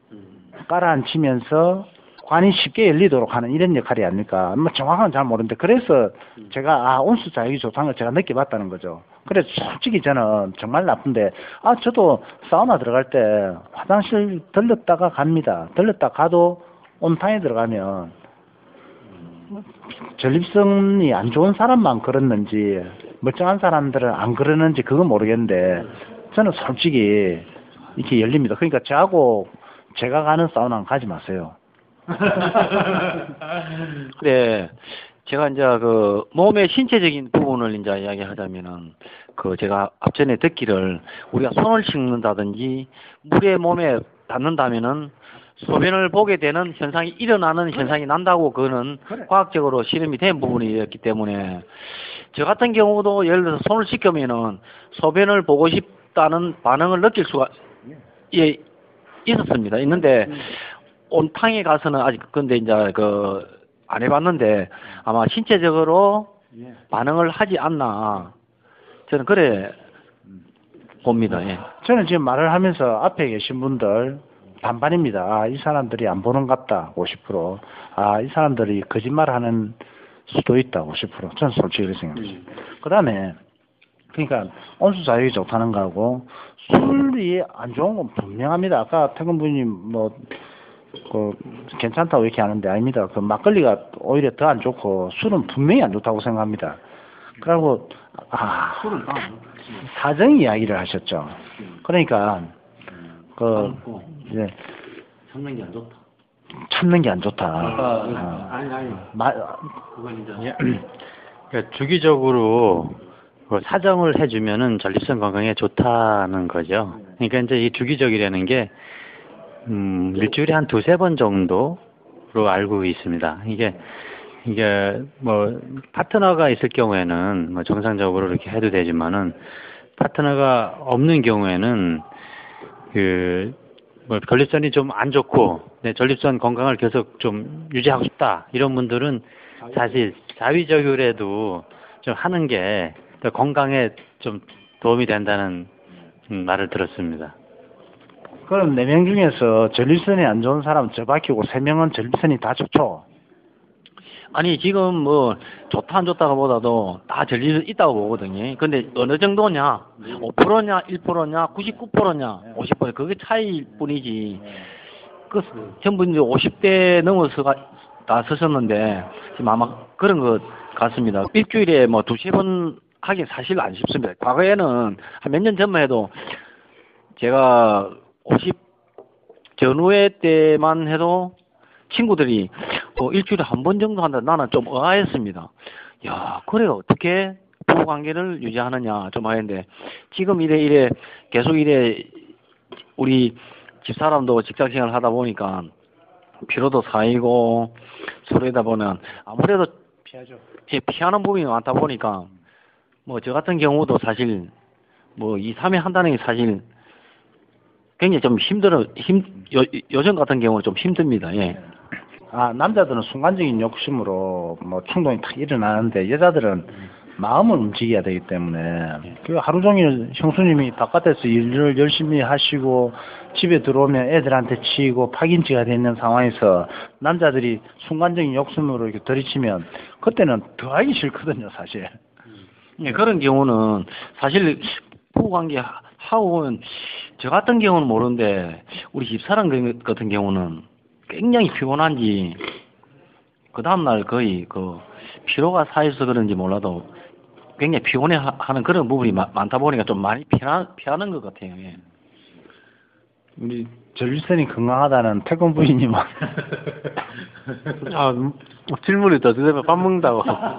깔아앉히면서 관이 쉽게 열리도록 하는 이런 역할이 아닐까. 뭐 정확한 잘 모르는데 그래서 제가 아 온수 자욕이 좋다는 걸 제가 느껴봤다는 거죠. 그래 솔직히 저는 정말 나쁜데 아 저도 사우나 들어갈 때 화장실 들렀다가 갑니다. 들렀다 가도 온탕에 들어가면 전립선이 안 좋은 사람만 그렇는지 멀쩡한 사람들은 안 그러는지 그건 모르겠는데 저는 솔직히 이렇게 열립니다. 그러니까 저하고 제가 가는 사우나는 가지 마세요. 그래, 제가 이제 그 몸의 신체적인 부분을 이제 이야기하자면은 그 제가 앞전에 듣기를 우리가 손을 씻는다든지 물에 몸에 닿는다면은 소변을 보게 되는 현상이 일어나는 현상이 난다고 그거는 그래. 과학적으로 실험이 된 부분이었기 때문에 저 같은 경우도 예를 들어서 손을 씻으면은 소변을 보고 싶다는 반응을 느낄 수가 예 있었습니다. 있는데 온탕에 가서는 아직 근데 이제 그 안 해봤는데 아마 신체적으로 반응을 하지 않나 저는 그래 봅니다. 예. 저는 지금 말을 하면서 앞에 계신 분들 반반입니다. 아, 이 사람들이 안 보는갑다 오십 퍼센트. 아, 이 사람들이 거짓말하는 수도 있다 오십 퍼센트. 저는 솔직히 그렇게 생각합니다. 그 다음에 그러니까 온수 자욕이 좋다는 거하고 술이 안 좋은 건 분명합니다. 아까 태근 분이 뭐 그 괜찮다고 이렇게 하는데 아닙니다. 그 막걸리가 오히려 더 안 좋고 술은 분명히 안 좋다고 생각합니다. 그리고 아 사정 이야기를 하셨죠. 그러니까 그 이제 참는 게 안 좋다. 참는 게 안 좋다. 아, 아니 아니. 마, 그건 이제 그러니까 주기적으로 그 사정을 해주면은 전립선 건강에 좋다는 거죠. 그러니까 이제 이 주기적이라는 게 음, 일주일에 한 두세 번 정도로 알고 있습니다. 이게 이게 뭐 파트너가 있을 경우에는 뭐 정상적으로 이렇게 해도 되지만은 파트너가 없는 경우에는 그 뭐 전립선이 좀 안 좋고 네, 전립선 건강을 계속 좀 유지하고 싶다 이런 분들은 사실 자위적유라도 좀 하는 게 더 건강에 좀 도움이 된다는 음, 말을 들었습니다. 그럼 네 명 중에서 전립선이 안 좋은 사람 저 바뀌고 세 명은 전립선이 다 좋죠. 아니 지금 뭐 좋다 안 좋다가 보다도 다 전립선 있다고 보거든요. 근데 어느 정도냐? 오 퍼센트냐, 일 퍼센트냐, 구십구 퍼센트냐, 오십 퍼센트 그게 차이일 뿐이지. 그 전부 이제 오십 대 넘어서가 다 쓰셨는데 지금 아마 그런 것 같습니다. 일주일에 뭐 두세 번 하긴 사실 안 쉽습니다. 과거에는 한 몇 년 전만 해도 제가 오십 전후에 때만 해도 친구들이 뭐 일주일에 한 번 정도 한다. 나는 좀 의아했습니다. 야, 그래 어떻게 부부 관계를 유지하느냐 좀 하는데 지금 이래 이래 계속 이래 우리 집사람도 직장 생활을 하다 보니까 피로도 쌓이고 서로다 보면 아무래도 피하죠. 예, 피하는 부분이 많다 보니까 뭐 저 같은 경우도 사실 뭐 이, 삼 회 한다는 게 사실 굉장히 좀 힘들어 힘 요, 요즘 같은 경우는 좀 힘듭니다. 예. 아, 남자들은 순간적인 욕심으로 뭐 충동이 탁 일어나는데 여자들은 마음을 움직여야 되기 때문에 그 하루 종일 형수님이 바깥에서 일을 열심히 하시고 집에 들어오면 애들한테 치이고 파김치가 되는 상황에서 남자들이 순간적인 욕심으로 이렇게 들이치면 그때는 더 하기 싫거든요, 사실. 예, 그런 경우는 사실 부부관계 하고 보면 저 같은 경우는 모르는데 우리 집사람 같은 경우는 굉장히 피곤한지 그 다음날 거의 그 피로가 쌓여서 그런지 몰라도 굉장히 피곤해 하는 그런 부분이 마, 많다 보니까 좀 많이 피하, 피하는 것 같아요. 예. 우리 전립선이 건강하다는 태권 부인님은 아, 질문이 더 드리면 밥 먹는다고.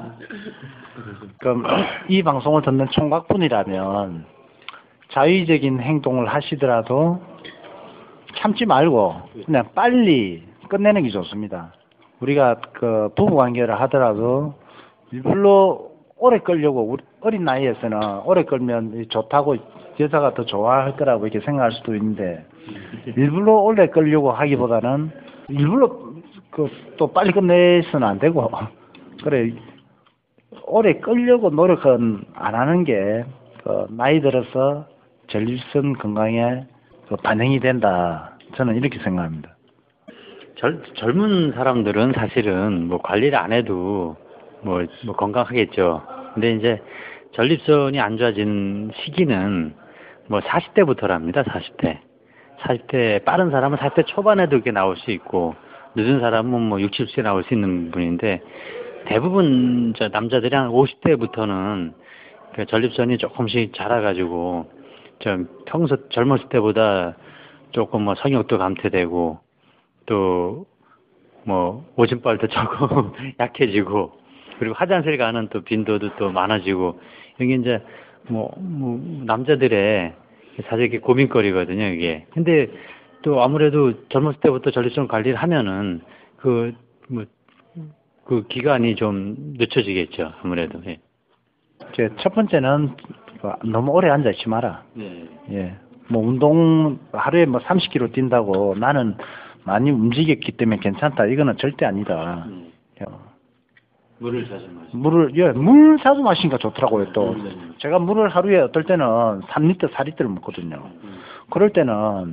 그럼 이 방송을 듣는 총각분이라면 자의적인 행동을 하시더라도 참지 말고 그냥 빨리 끝내는 게 좋습니다. 우리가 그 부부 관계를 하더라도 일부러 오래 끌려고 우리 어린 나이에서는 오래 끌면 좋다고 여자가 더 좋아할 거라고 이렇게 생각할 수도 있는데 일부러 오래 끌려고 하기보다는 일부러 그 또 빨리 끝내서는 안 되고 그래 오래 끌려고 노력은 안 하는 게 그 나이 들어서 전립선 건강에 그 반영이 된다. 저는 이렇게 생각합니다. 젊, 젊은 사람들은 사실은 뭐 관리를 안 해도 뭐, 뭐 건강하겠죠. 근데 이제 전립선이 안 좋아지는 시기는 뭐 사십 대부터랍니다. 사십 대. 사십 대 빠른 사람은 사십 대 초반에도 이렇게 나올 수 있고 늦은 사람은 뭐 육십 세 나올 수 있는 분인데 대부분 저 남자들이 한 오십 대부터는 그 전립선이 조금씩 자라가지고 좀 평소 젊었을 때보다 조금 뭐 성욕도 감퇴되고 또 뭐 오줌빨도 조금 약해지고 그리고 화장실 가는 또 빈도도 또 많아지고 이게 이제 뭐, 뭐 남자들의 사실 이게 고민거리거든요 이게. 근데 또 아무래도 젊었을 때부터 전립선 관리를 하면은 그 뭐 그 기간이 좀 늦춰지겠죠 아무래도. 예. 제 첫 번째는 너무 오래 앉아 있지 마라. 네. 예. 뭐 운동 하루에 뭐 삼십 킬로미터 뛴다고 나는 많이 움직였기 때문에 괜찮다. 이거는 절대 아니다. 음. 예. 물을 자주 마시고. 물을 예, 물 자주 마시니까 좋더라고요. 또 음. 제가 물을 하루에 어떨 때는 삼 리터, 사 리터를 먹거든요. 음. 그럴 때는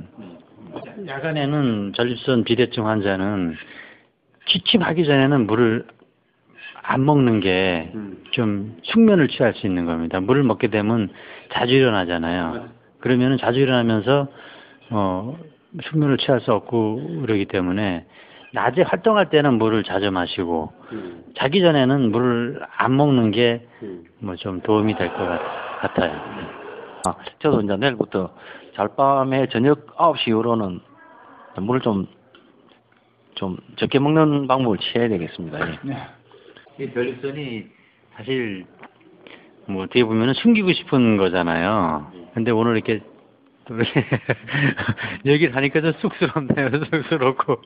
음. 야간에는 전립선 비대증 환자는 취침하기 전에는 물을 안 먹는 게 좀 숙면을 취할 수 있는 겁니다. 물을 먹게 되면 자주 일어나잖아요. 그러면은 자주 일어나면서 어 숙면을 취할 수 없고 그러기 때문에 낮에 활동할 때는 물을 자주 마시고 자기 전에는 물을 안 먹는 게 뭐 좀 도움이 될 것 같아요. 아, 저도 이제 내일부터 잘밤에 저녁 아홉 시 이후로는 물을 좀 좀 적게 먹는 방법을 취해야 되겠습니다. 예. 이 전립선이 사실 뭐 어떻게 보면은 숨기고 싶은 거잖아요. 근데 오늘 이렇게 얘기를 하니까 좀 쑥스럽네요. 쑥스럽고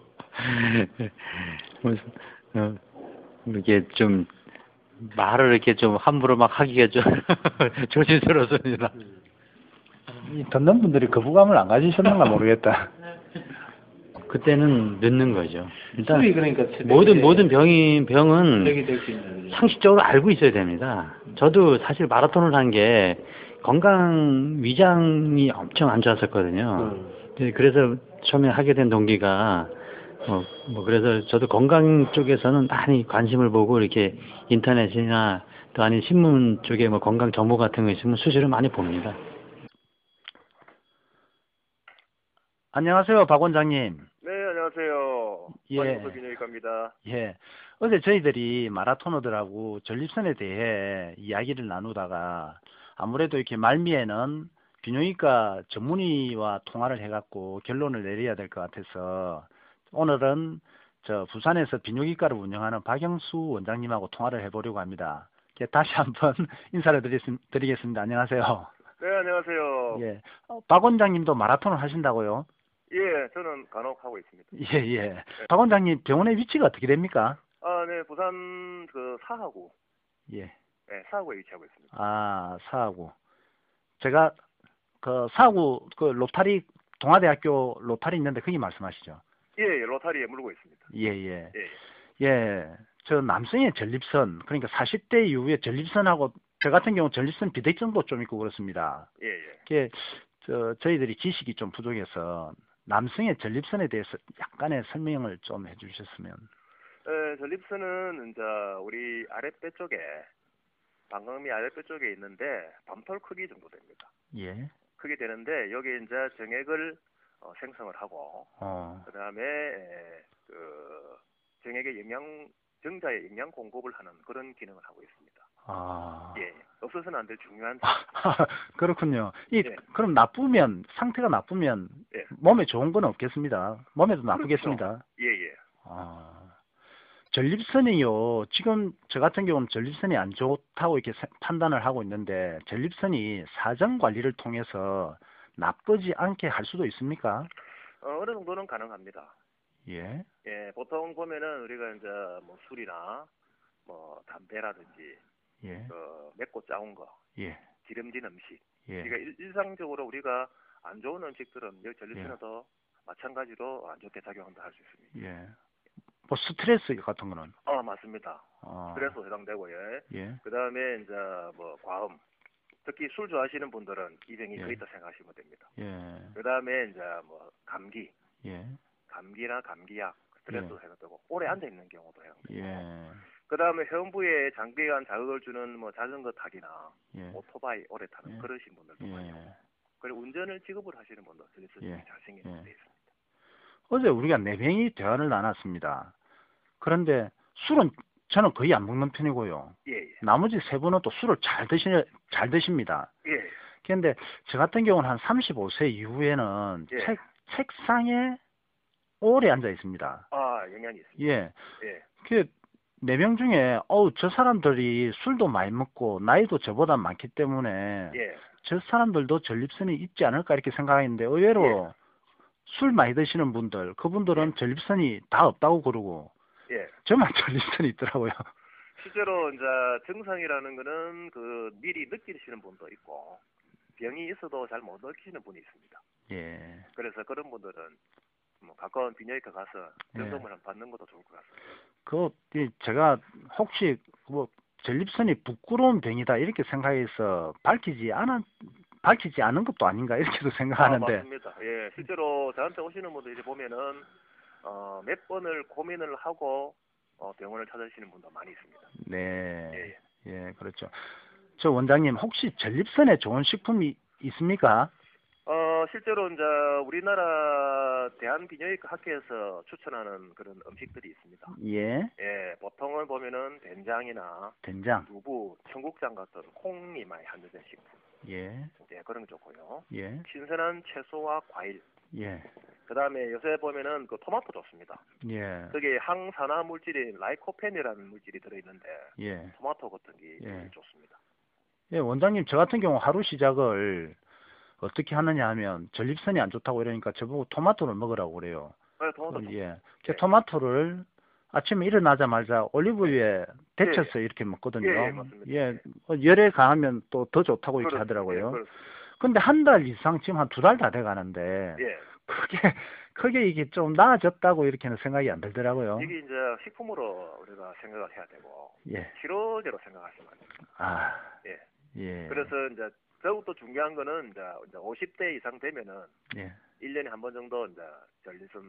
어, 이렇게 좀 말을 이렇게 좀 함부로 막 하기가 좀 조심스럽습니다. 이 듣는 분들이 거부감을 안 가지셨는가 모르겠다. 그때는 늦는 거죠. 일단 그러니까 모든 모든 병이 병은 상식적으로 알고 있어야 됩니다. 저도 사실 마라톤을 한 게 건강 위장이 엄청 안 좋았었거든요. 음. 그래서 처음에 하게 된 동기가 뭐, 뭐 그래서 저도 건강 쪽에서는 많이 관심을 보고 이렇게 인터넷이나 또 아닌 신문 쪽에 뭐 건강 정보 같은 거 있으면 수시로 많이 봅니다. 안녕하세요, 박 원장님. 네, 안녕하세요. 예. 관용서 비뇨기과입니다. 예. 어제 저희들이 마라토너들하고 전립선에 대해 이야기를 나누다가 아무래도 이렇게 말미에는 비뇨기과 전문의와 통화를 해갖고 결론을 내려야 될 것 같아서 오늘은 저 부산에서 비뇨기과를 운영하는 박영수 원장님하고 통화를 해보려고 합니다. 예, 다시 한번 인사를 드리겠- 드리겠습니다. 안녕하세요. 네, 안녕하세요. 예, 예. 어, 박 원장님도 마라톤을 하신다고요? 저는 간혹 하고 있습니다. 예, 예. 박 원장님 병원의 위치가 어떻게 됩니까? 아, 네, 부산 그 사하구, 예. 네, 사하구에 위치하고 있습니다. 아, 사하구. 제가 그 사하구 그 로타리 동아대학교 로타리 있는데 거기 말씀하시죠? 예, 예, 로타리에 물고 있습니다. 예, 예. 예, 예. 저 남성의 전립선, 그러니까 사십 대 이후에 전립선하고 저 같은 경우 전립선 비대증도 좀 있고 그렇습니다. 예, 예. 이게 저 저희들이 지식이 좀 부족해서 남성의 전립선에 대해서 약간의 설명을 좀 해주셨으면. 에, 전립선은 이제 우리 아랫배 쪽에 방광미 아랫배 쪽에 있는데 밤톨 크기 정도 됩니다. 예. 크게 되는데 여기 이제 정액을 어, 생성을 하고 어. 그다음에 에, 그 정액의 영양 정자의 영양 공급을 하는 그런 기능을 하고 있습니다. 아. 예, 없어서는 안 될 중요한. 그렇군요. 이 예. 그럼 나쁘면 상태가 나쁘면 예. 몸에 좋은 건 없겠습니다. 몸에도 나쁘겠습니다. 예, 예. 아. 전립선이요. 지금 저 같은 경우는 전립선이 안 좋다고 이렇게 세- 판단을 하고 있는데 전립선이 사정 관리를 통해서 나쁘지 않게 할 수도 있습니까? 어, 어느 정도는 가능합니다. 예. 예, 보통 보면은 우리가 이제 뭐 술이나 뭐 담배라든지 예. 그 맵고 짜온 거, 예. 기름진 음식. 예. 그러니까 일, 일상적으로 우리가 안 좋은 음식들은 여기 전립선에도 마찬가지로 안 좋게 작용한다 할 수 있습니다. 예. 뭐 스트레스 같은 거는. 어, 맞습니다. 아. 스트레스 해당되고 예. 예. 그다음에 이제 뭐 과음. 특히 술 좋아하시는 분들은 이 병이 예. 더 있다 생각하시면 됩니다. 예. 그다음에 이제 뭐 감기, 예. 감기나 감기약, 스트레스도 예. 해당되고 오래 앉아 있는 경우도 해당되고. 예. 그다음에 회원부에 장기간 자극을 주는 뭐 자전거 타기나 예. 오토바이 오래 타는 예. 그러신 분들도 많이 예. 그리고 운전을 직업을 하시는 분들 전립선이 예. 잘 생기는 예. 분도 있습니다. 어제 우리가 네 명이 대화를 나눴습니다. 그런데 술은 저는 거의 안 먹는 편이고요. 예, 예. 나머지 세 분은 또 술을 잘 드시, 잘 드십니다. 예. 그런데 저 같은 경우는 한 삼십오 세 이후에는 예. 책, 책상에 오래 앉아 있습니다. 아, 영향이 있습니다. 예. 예. 그, 네 명 중에, 어우, 저 사람들이 술도 많이 먹고, 나이도 저보다 많기 때문에, 예. 저 사람들도 전립선이 있지 않을까 이렇게 생각했는데, 의외로 술 많이 드시는 분들, 그분들은 전립선이 다 없다고 그러고, 예. 저만 전립선이 있더라고요. 실제로 이제 증상이라는 거는 그 미리 느끼시는 분도 있고 병이 있어도 잘 못 느끼시는 분이 있습니다. 예. 그래서 그런 분들은 뭐 가까운 비뇨기과 가서 예. 점검을 한번 받는 것도 좋을 것 같습니다. 그, 이 제가 혹시, 뭐, 전립선이 부끄러운 병이다, 이렇게 생각해서 밝히지 않은, 밝히지 않은 것도 아닌가, 이렇게도 아, 생각하는데. 맞습니다. 예, 실제로 저한테 오시는 분들이 보면은 어, 몇 번을 고민을 하고 어, 병원을 찾으시는 분도 많이 있습니다. 네. 예, 예. 예, 그렇죠. 저 원장님, 혹시 전립선에 좋은 식품이 있습니까? 어, 실제로 이제 우리나라 대한비뇨기과 학회에서 추천하는 그런 음식들이 있습니다. 예. 예, 보통은 보면은 된장이나 된장. 두부, 청국장 같은 콩이 많이 함유된 식품. 예. 예, 그런 게 좋고요. 예. 신선한 채소와 과일. 예. 그 다음에 요새 보면은 그 토마토 좋습니다. 예. 거기에 항산화 물질인 라이코펜이라는 물질이 들어있는데 예. 토마토 같은 게 예. 좋습니다. 예, 원장님, 저 같은 경우 하루 시작을 어떻게 하느냐 하면 전립선이 안 좋다고 이러니까 저보고 토마토를 먹으라고 그래요. 네, 토마토 예. 좋습니다. 그 네. 토마토를 아침에 일어나자마자 올리브유에 데쳐서 이렇게 먹거든요. 예, 예, 맞습니다. 예, 어, 열에 가하면 또 더 좋다고 이렇게 그렇습니다. 하더라고요. 예, 그렇습니다. 근데 한 달 이상 지금 한 두 달 다 돼 가는데 예. 그게 그게 이게 좀 나아졌다고 이렇게는 생각이 안 들더라고요. 이게 이제 식품으로 우리가 생각을 해야 되고 예. 치료제로 생각하시면 안 됩니다. 아. 예. 예. 그래서 이제 더욱더 중요한 거는 이제, 이제 오십 대 이상 되면은 예. 일 년에 한 번 정도 이제 전립선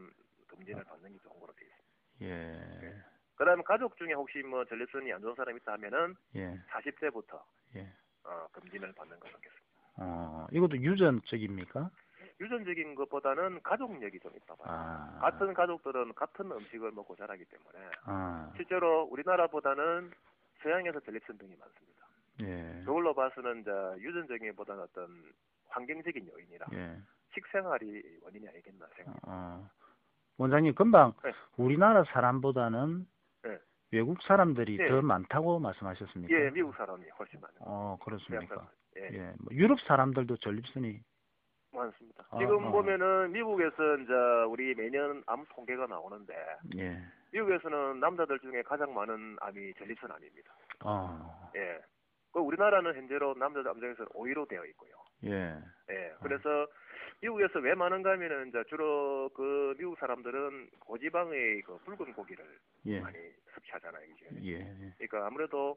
검진을 받는 게 좋은 거로 되어 있습니다. 예. 그다음에 가족 중에 혹시 뭐 전립선이 안 좋은 사람이 있다 하면은 예. 사십 세부터 예. 어, 검진을 받는 거 좋겠습니다. 어, 이것도 유전적입니까? 유전적인 것보다는 가족력이 좀 있다 봐요. 아. 같은 가족들은 같은 음식을 먹고 자라기 때문에 아. 실제로 우리나라보다는 서양에서 전립선 병이 많습니다. 예. 그걸로 봐서는 이제 유전적인보다는 어떤 환경적인 요인이라 예. 식생활이 원인이 아니겠나 생각합니다. 어. 원장님 금방 네. 우리나라 사람보다는 네. 외국 사람들이 예. 더 많다고 말씀하셨습니까? 예, 미국 사람이 훨씬 많아요. 어, 그렇습니까? 예. 예. 뭐 유럽 사람들도 전립선이 많습니다. 아, 지금 어. 보면은 미국에서 이제 우리 매년 암 통계가 나오는데 예. 미국에서는 남자들 중에 가장 많은 암이 전립선 암입니다. 어. 예. 그 우리나라는 현재로 남자 암정에서는 오 위로 되어 있고요. 예. 예. 그래서 미국에서 왜 많은가 하면은 이제 주로 그 미국 사람들은 고지방의 그 붉은 고기를 예. 많이 섭취하잖아요, 이제. 예. 그러니까 아무래도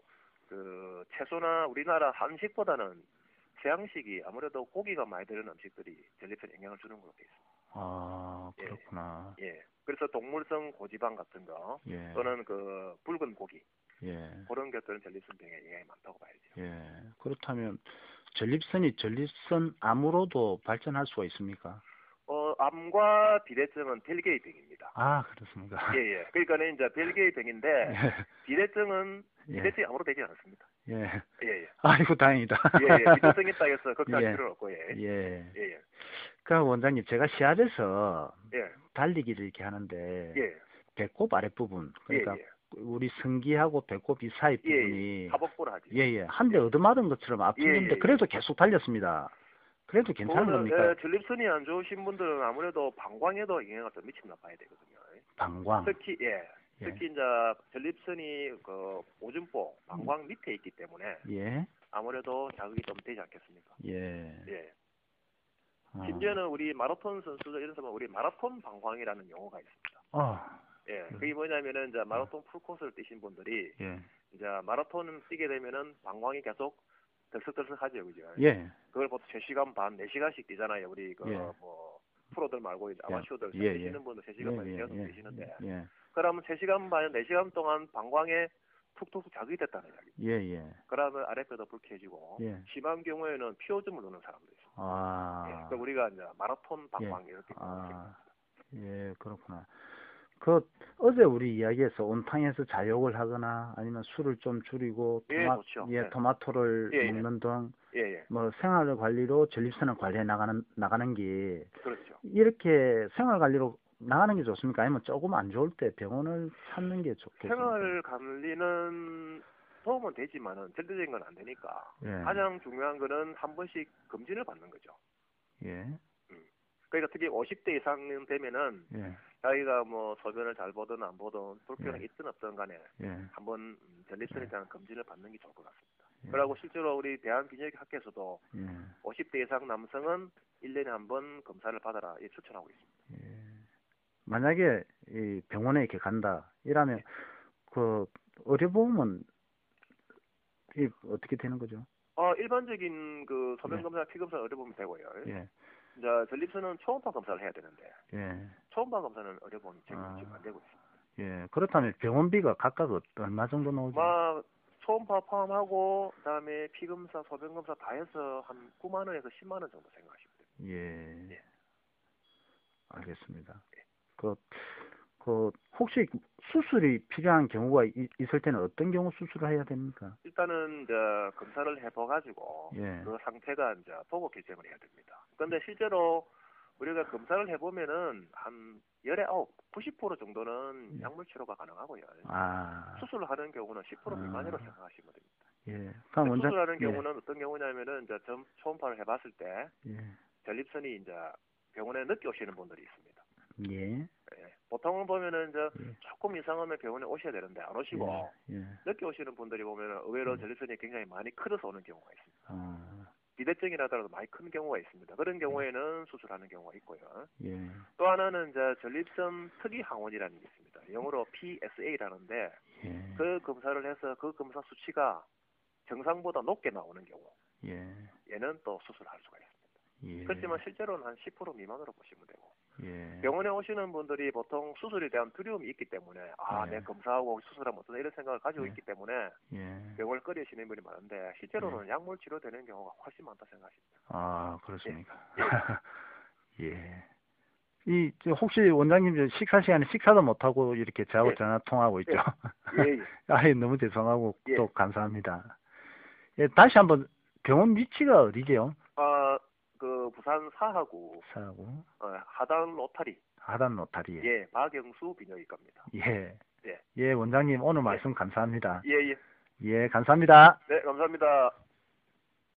그 채소나 우리나라 한식보다는 서양식이 아무래도 고기가 많이 들은 음식들이 전립선에 영향을 주는 걸로 되어 있습니다. 아, 그렇구나. 예. 예. 그래서 동물성 고지방 같은 거 예. 또는 그 붉은 고기 예. 그런 것들은 전립선병에 영향이 많다고 봐야죠. 예. 그렇다면 전립선이 전립선 암으로도 발전할 수가 있습니까? 어, 암과 비대증은 별개의 병입니다. 아, 그렇습니까? 예, 예. 그러니까는 이제 별개의 병인데 예. 비대증은 예. 비대증이 암으로 되지 않습니다. 예. 예, 예. 아이고 다행이다. 예, 예. 비대증이 있다 해서 걱정할 예. 필요는 없고, 예. 예. 예, 예. 그럼 원장님 제가 시합에서 예. 달리기를 이렇게 하는데 예. 배꼽 아랫부분 그러니까 예, 예. 우리 승기하고 배꼽 이 사이 예, 부분이 예. 하복부를 하지. 예예 한 대 얻어맞은 것처럼 아픈데 예, 예, 예. 그래도 계속 달렸습니다. 그래도 괜찮은 그거는, 겁니까? 예, 전립선이 안 좋으신 분들은 아무래도 방광에도 영향을 좀 미친다 봐야 되거든요. 방광. 특히 예. 예. 특히 이제 전립선이 그 오줌보 방광 밑에 있기 때문에 예. 아무래도 자극이 좀 되지 않겠습니까? 예. 예. 어. 심지어는 우리 마라톤 선수들 이런 사람 우리 마라톤 방광이라는 용어가 있습니다. 어. 예. 그게 뭐냐면은 이제 마라톤 풀코스를 뛰신 분들이 예. 이제 마라톤 뛰게 되면은 방광이 계속 들썩들썩하죠, 그죠? 예. 그걸 보통 세 시간 반, 네 시간씩 뛰잖아요. 우리 그 예. 뭐 프로들 말고 이제 아마추어들 예, 예. 뛰시는 분들 세 시간 반, 네 예, 시간 예, 뛰시는데 예. 그러면 세 시간 반, 네 시간 동안 방광에 툭툭 자극이 됐다는 이야기. 예, 예. 그러면 아랫배도 불쾌해지고 예. 심한 경우에는 피오줌을 넣는 사람도 있어요. 아. 예. 그러니까 우리가 이제 마라톤 방광 예. 이렇게 아. 예, 그렇구나. 그 어제 우리 이야기에서 온탕에서 자욕을 하거나 아니면 술을 좀 줄이고 예, 토마, 좋죠. 예, 네. 토마토를 예, 예. 먹는 등 예, 예. 뭐 생활 관리로 전립선을 관리해 나가는 나가는 게 그렇죠. 이렇게 생활 관리로 나가는 게 좋습니까? 아니면 조금 안 좋을 때 병원을 찾는 게 좋겠습니까? 생활 관리는 도움은 되지만은 절대적인 건 안 되니까 예. 가장 중요한 거는 한 번씩 검진을 받는 거죠. 예. 그러니까 특히 오십 대 이상 되면은 예. 자기가 뭐 소변을 잘 보든 안 보든 불편이 예. 있든 없든 간에 예. 한번 전립선에 대한 검진을 받는 게 좋을 것 같습니다. 예. 그리고 실제로 우리 대한기저귀학회에서도 예. 오십 대 이상 남성은 일 년에 한 번 검사를 받아라 이 추천하고 있습니다. 예. 만약에 이 병원에 이렇게 간다 이러면 그 의료보험은 이 어떻게 되는 거죠? 어 일반적인 그 소변 예. 검사, 피 검사 의료보험이 되고요. 예. 이제 전립선은 초음파 검사를 해야 되는데 예. 초음파 검사는 의료보험이 적용이 아. 지금 안 되고 있습니다. 예. 그렇다면 병원비가 각각 어- 얼마 정도 나오죠? 막 초음파 포함하고 그다음에 피 검사, 소변 검사 다 해서 한 구만 원에서 십만 원 정도 생각하시면 됩니다. 예. 예. 알겠습니다. 그, 그, 혹시 수술이 필요한 경우가 이- 있을 때는 어떤 경우 수술을 해야 됩니까? 일단은 이제 검사를 해봐가지고 예. 그 상태가 이제 보고 결정을 해야 됩니다. 그런데 실제로 우리가 검사를 해보면은 한 열에 아홉, 구십 퍼센트 정도는 예. 약물 치료가 가능하고요. 아. 수술을 하는 경우는 십 퍼센트 아. 미만으로 생각하시면 됩니다. 예. 그럼 원장, 수술하는 예. 경우는 어떤 경우냐면은 이제 점, 초음파를 해봤을 때 예. 전립선이 이제 병원에 늦게 오시는 분들이 있습니다. 예. 예. 보통은 보면은 이제 예. 조금 이상하면 병원에 오셔야 되는데 안 오시고 예. 예. 늦게 오시는 분들이 보면은 의외로 음. 전립선이 굉장히 많이 커서 오는 경우가 있습니다. 아. 비대증이라 하더라도 많이 큰 경우가 있습니다. 그런 경우에는 수술하는 경우가 있고요. 예. 또 하나는 이제 전립선 특이 항원이라는 게 있습니다. 영어로 피 에스 에이라는데 예. 그 검사를 해서 그 검사 수치가 정상보다 높게 나오는 경우 예. 얘는 또 수술할 수가 있습니다. 예. 그렇지만 실제로는 한 십 퍼센트 미만으로 보시면 되고 예. 병원에 오시는 분들이 보통 수술에 대한 두려움이 있기 때문에 아, 예. 내 검사하고 수술하면 어떠나 이런 생각을 가지고 예. 있기 때문에 예. 병원을 꺼리시는 분이 많은데 실제로는 약물 치료되는 경우가 훨씬 많다 생각하십니다. 아, 그렇습니까? 예. 이, 저 혹시 원장님 저 식사 시간에 식사도 못하고 이렇게 저하고 예. 전화 통화하고 있죠? 예, 예. 아예 너무 죄송하고 예. 또 감사합니다. 예, 다시 한번 병원 위치가 어디게요? 아, 그 부산 사하구 사하구 어, 하단 로타리 하단 노타리에. 예, 박영수 비뇨기과입니다. 예. 예. 예, 원장님 오늘 예. 말씀 감사합니다. 예, 예. 예, 감사합니다. 네, 감사합니다.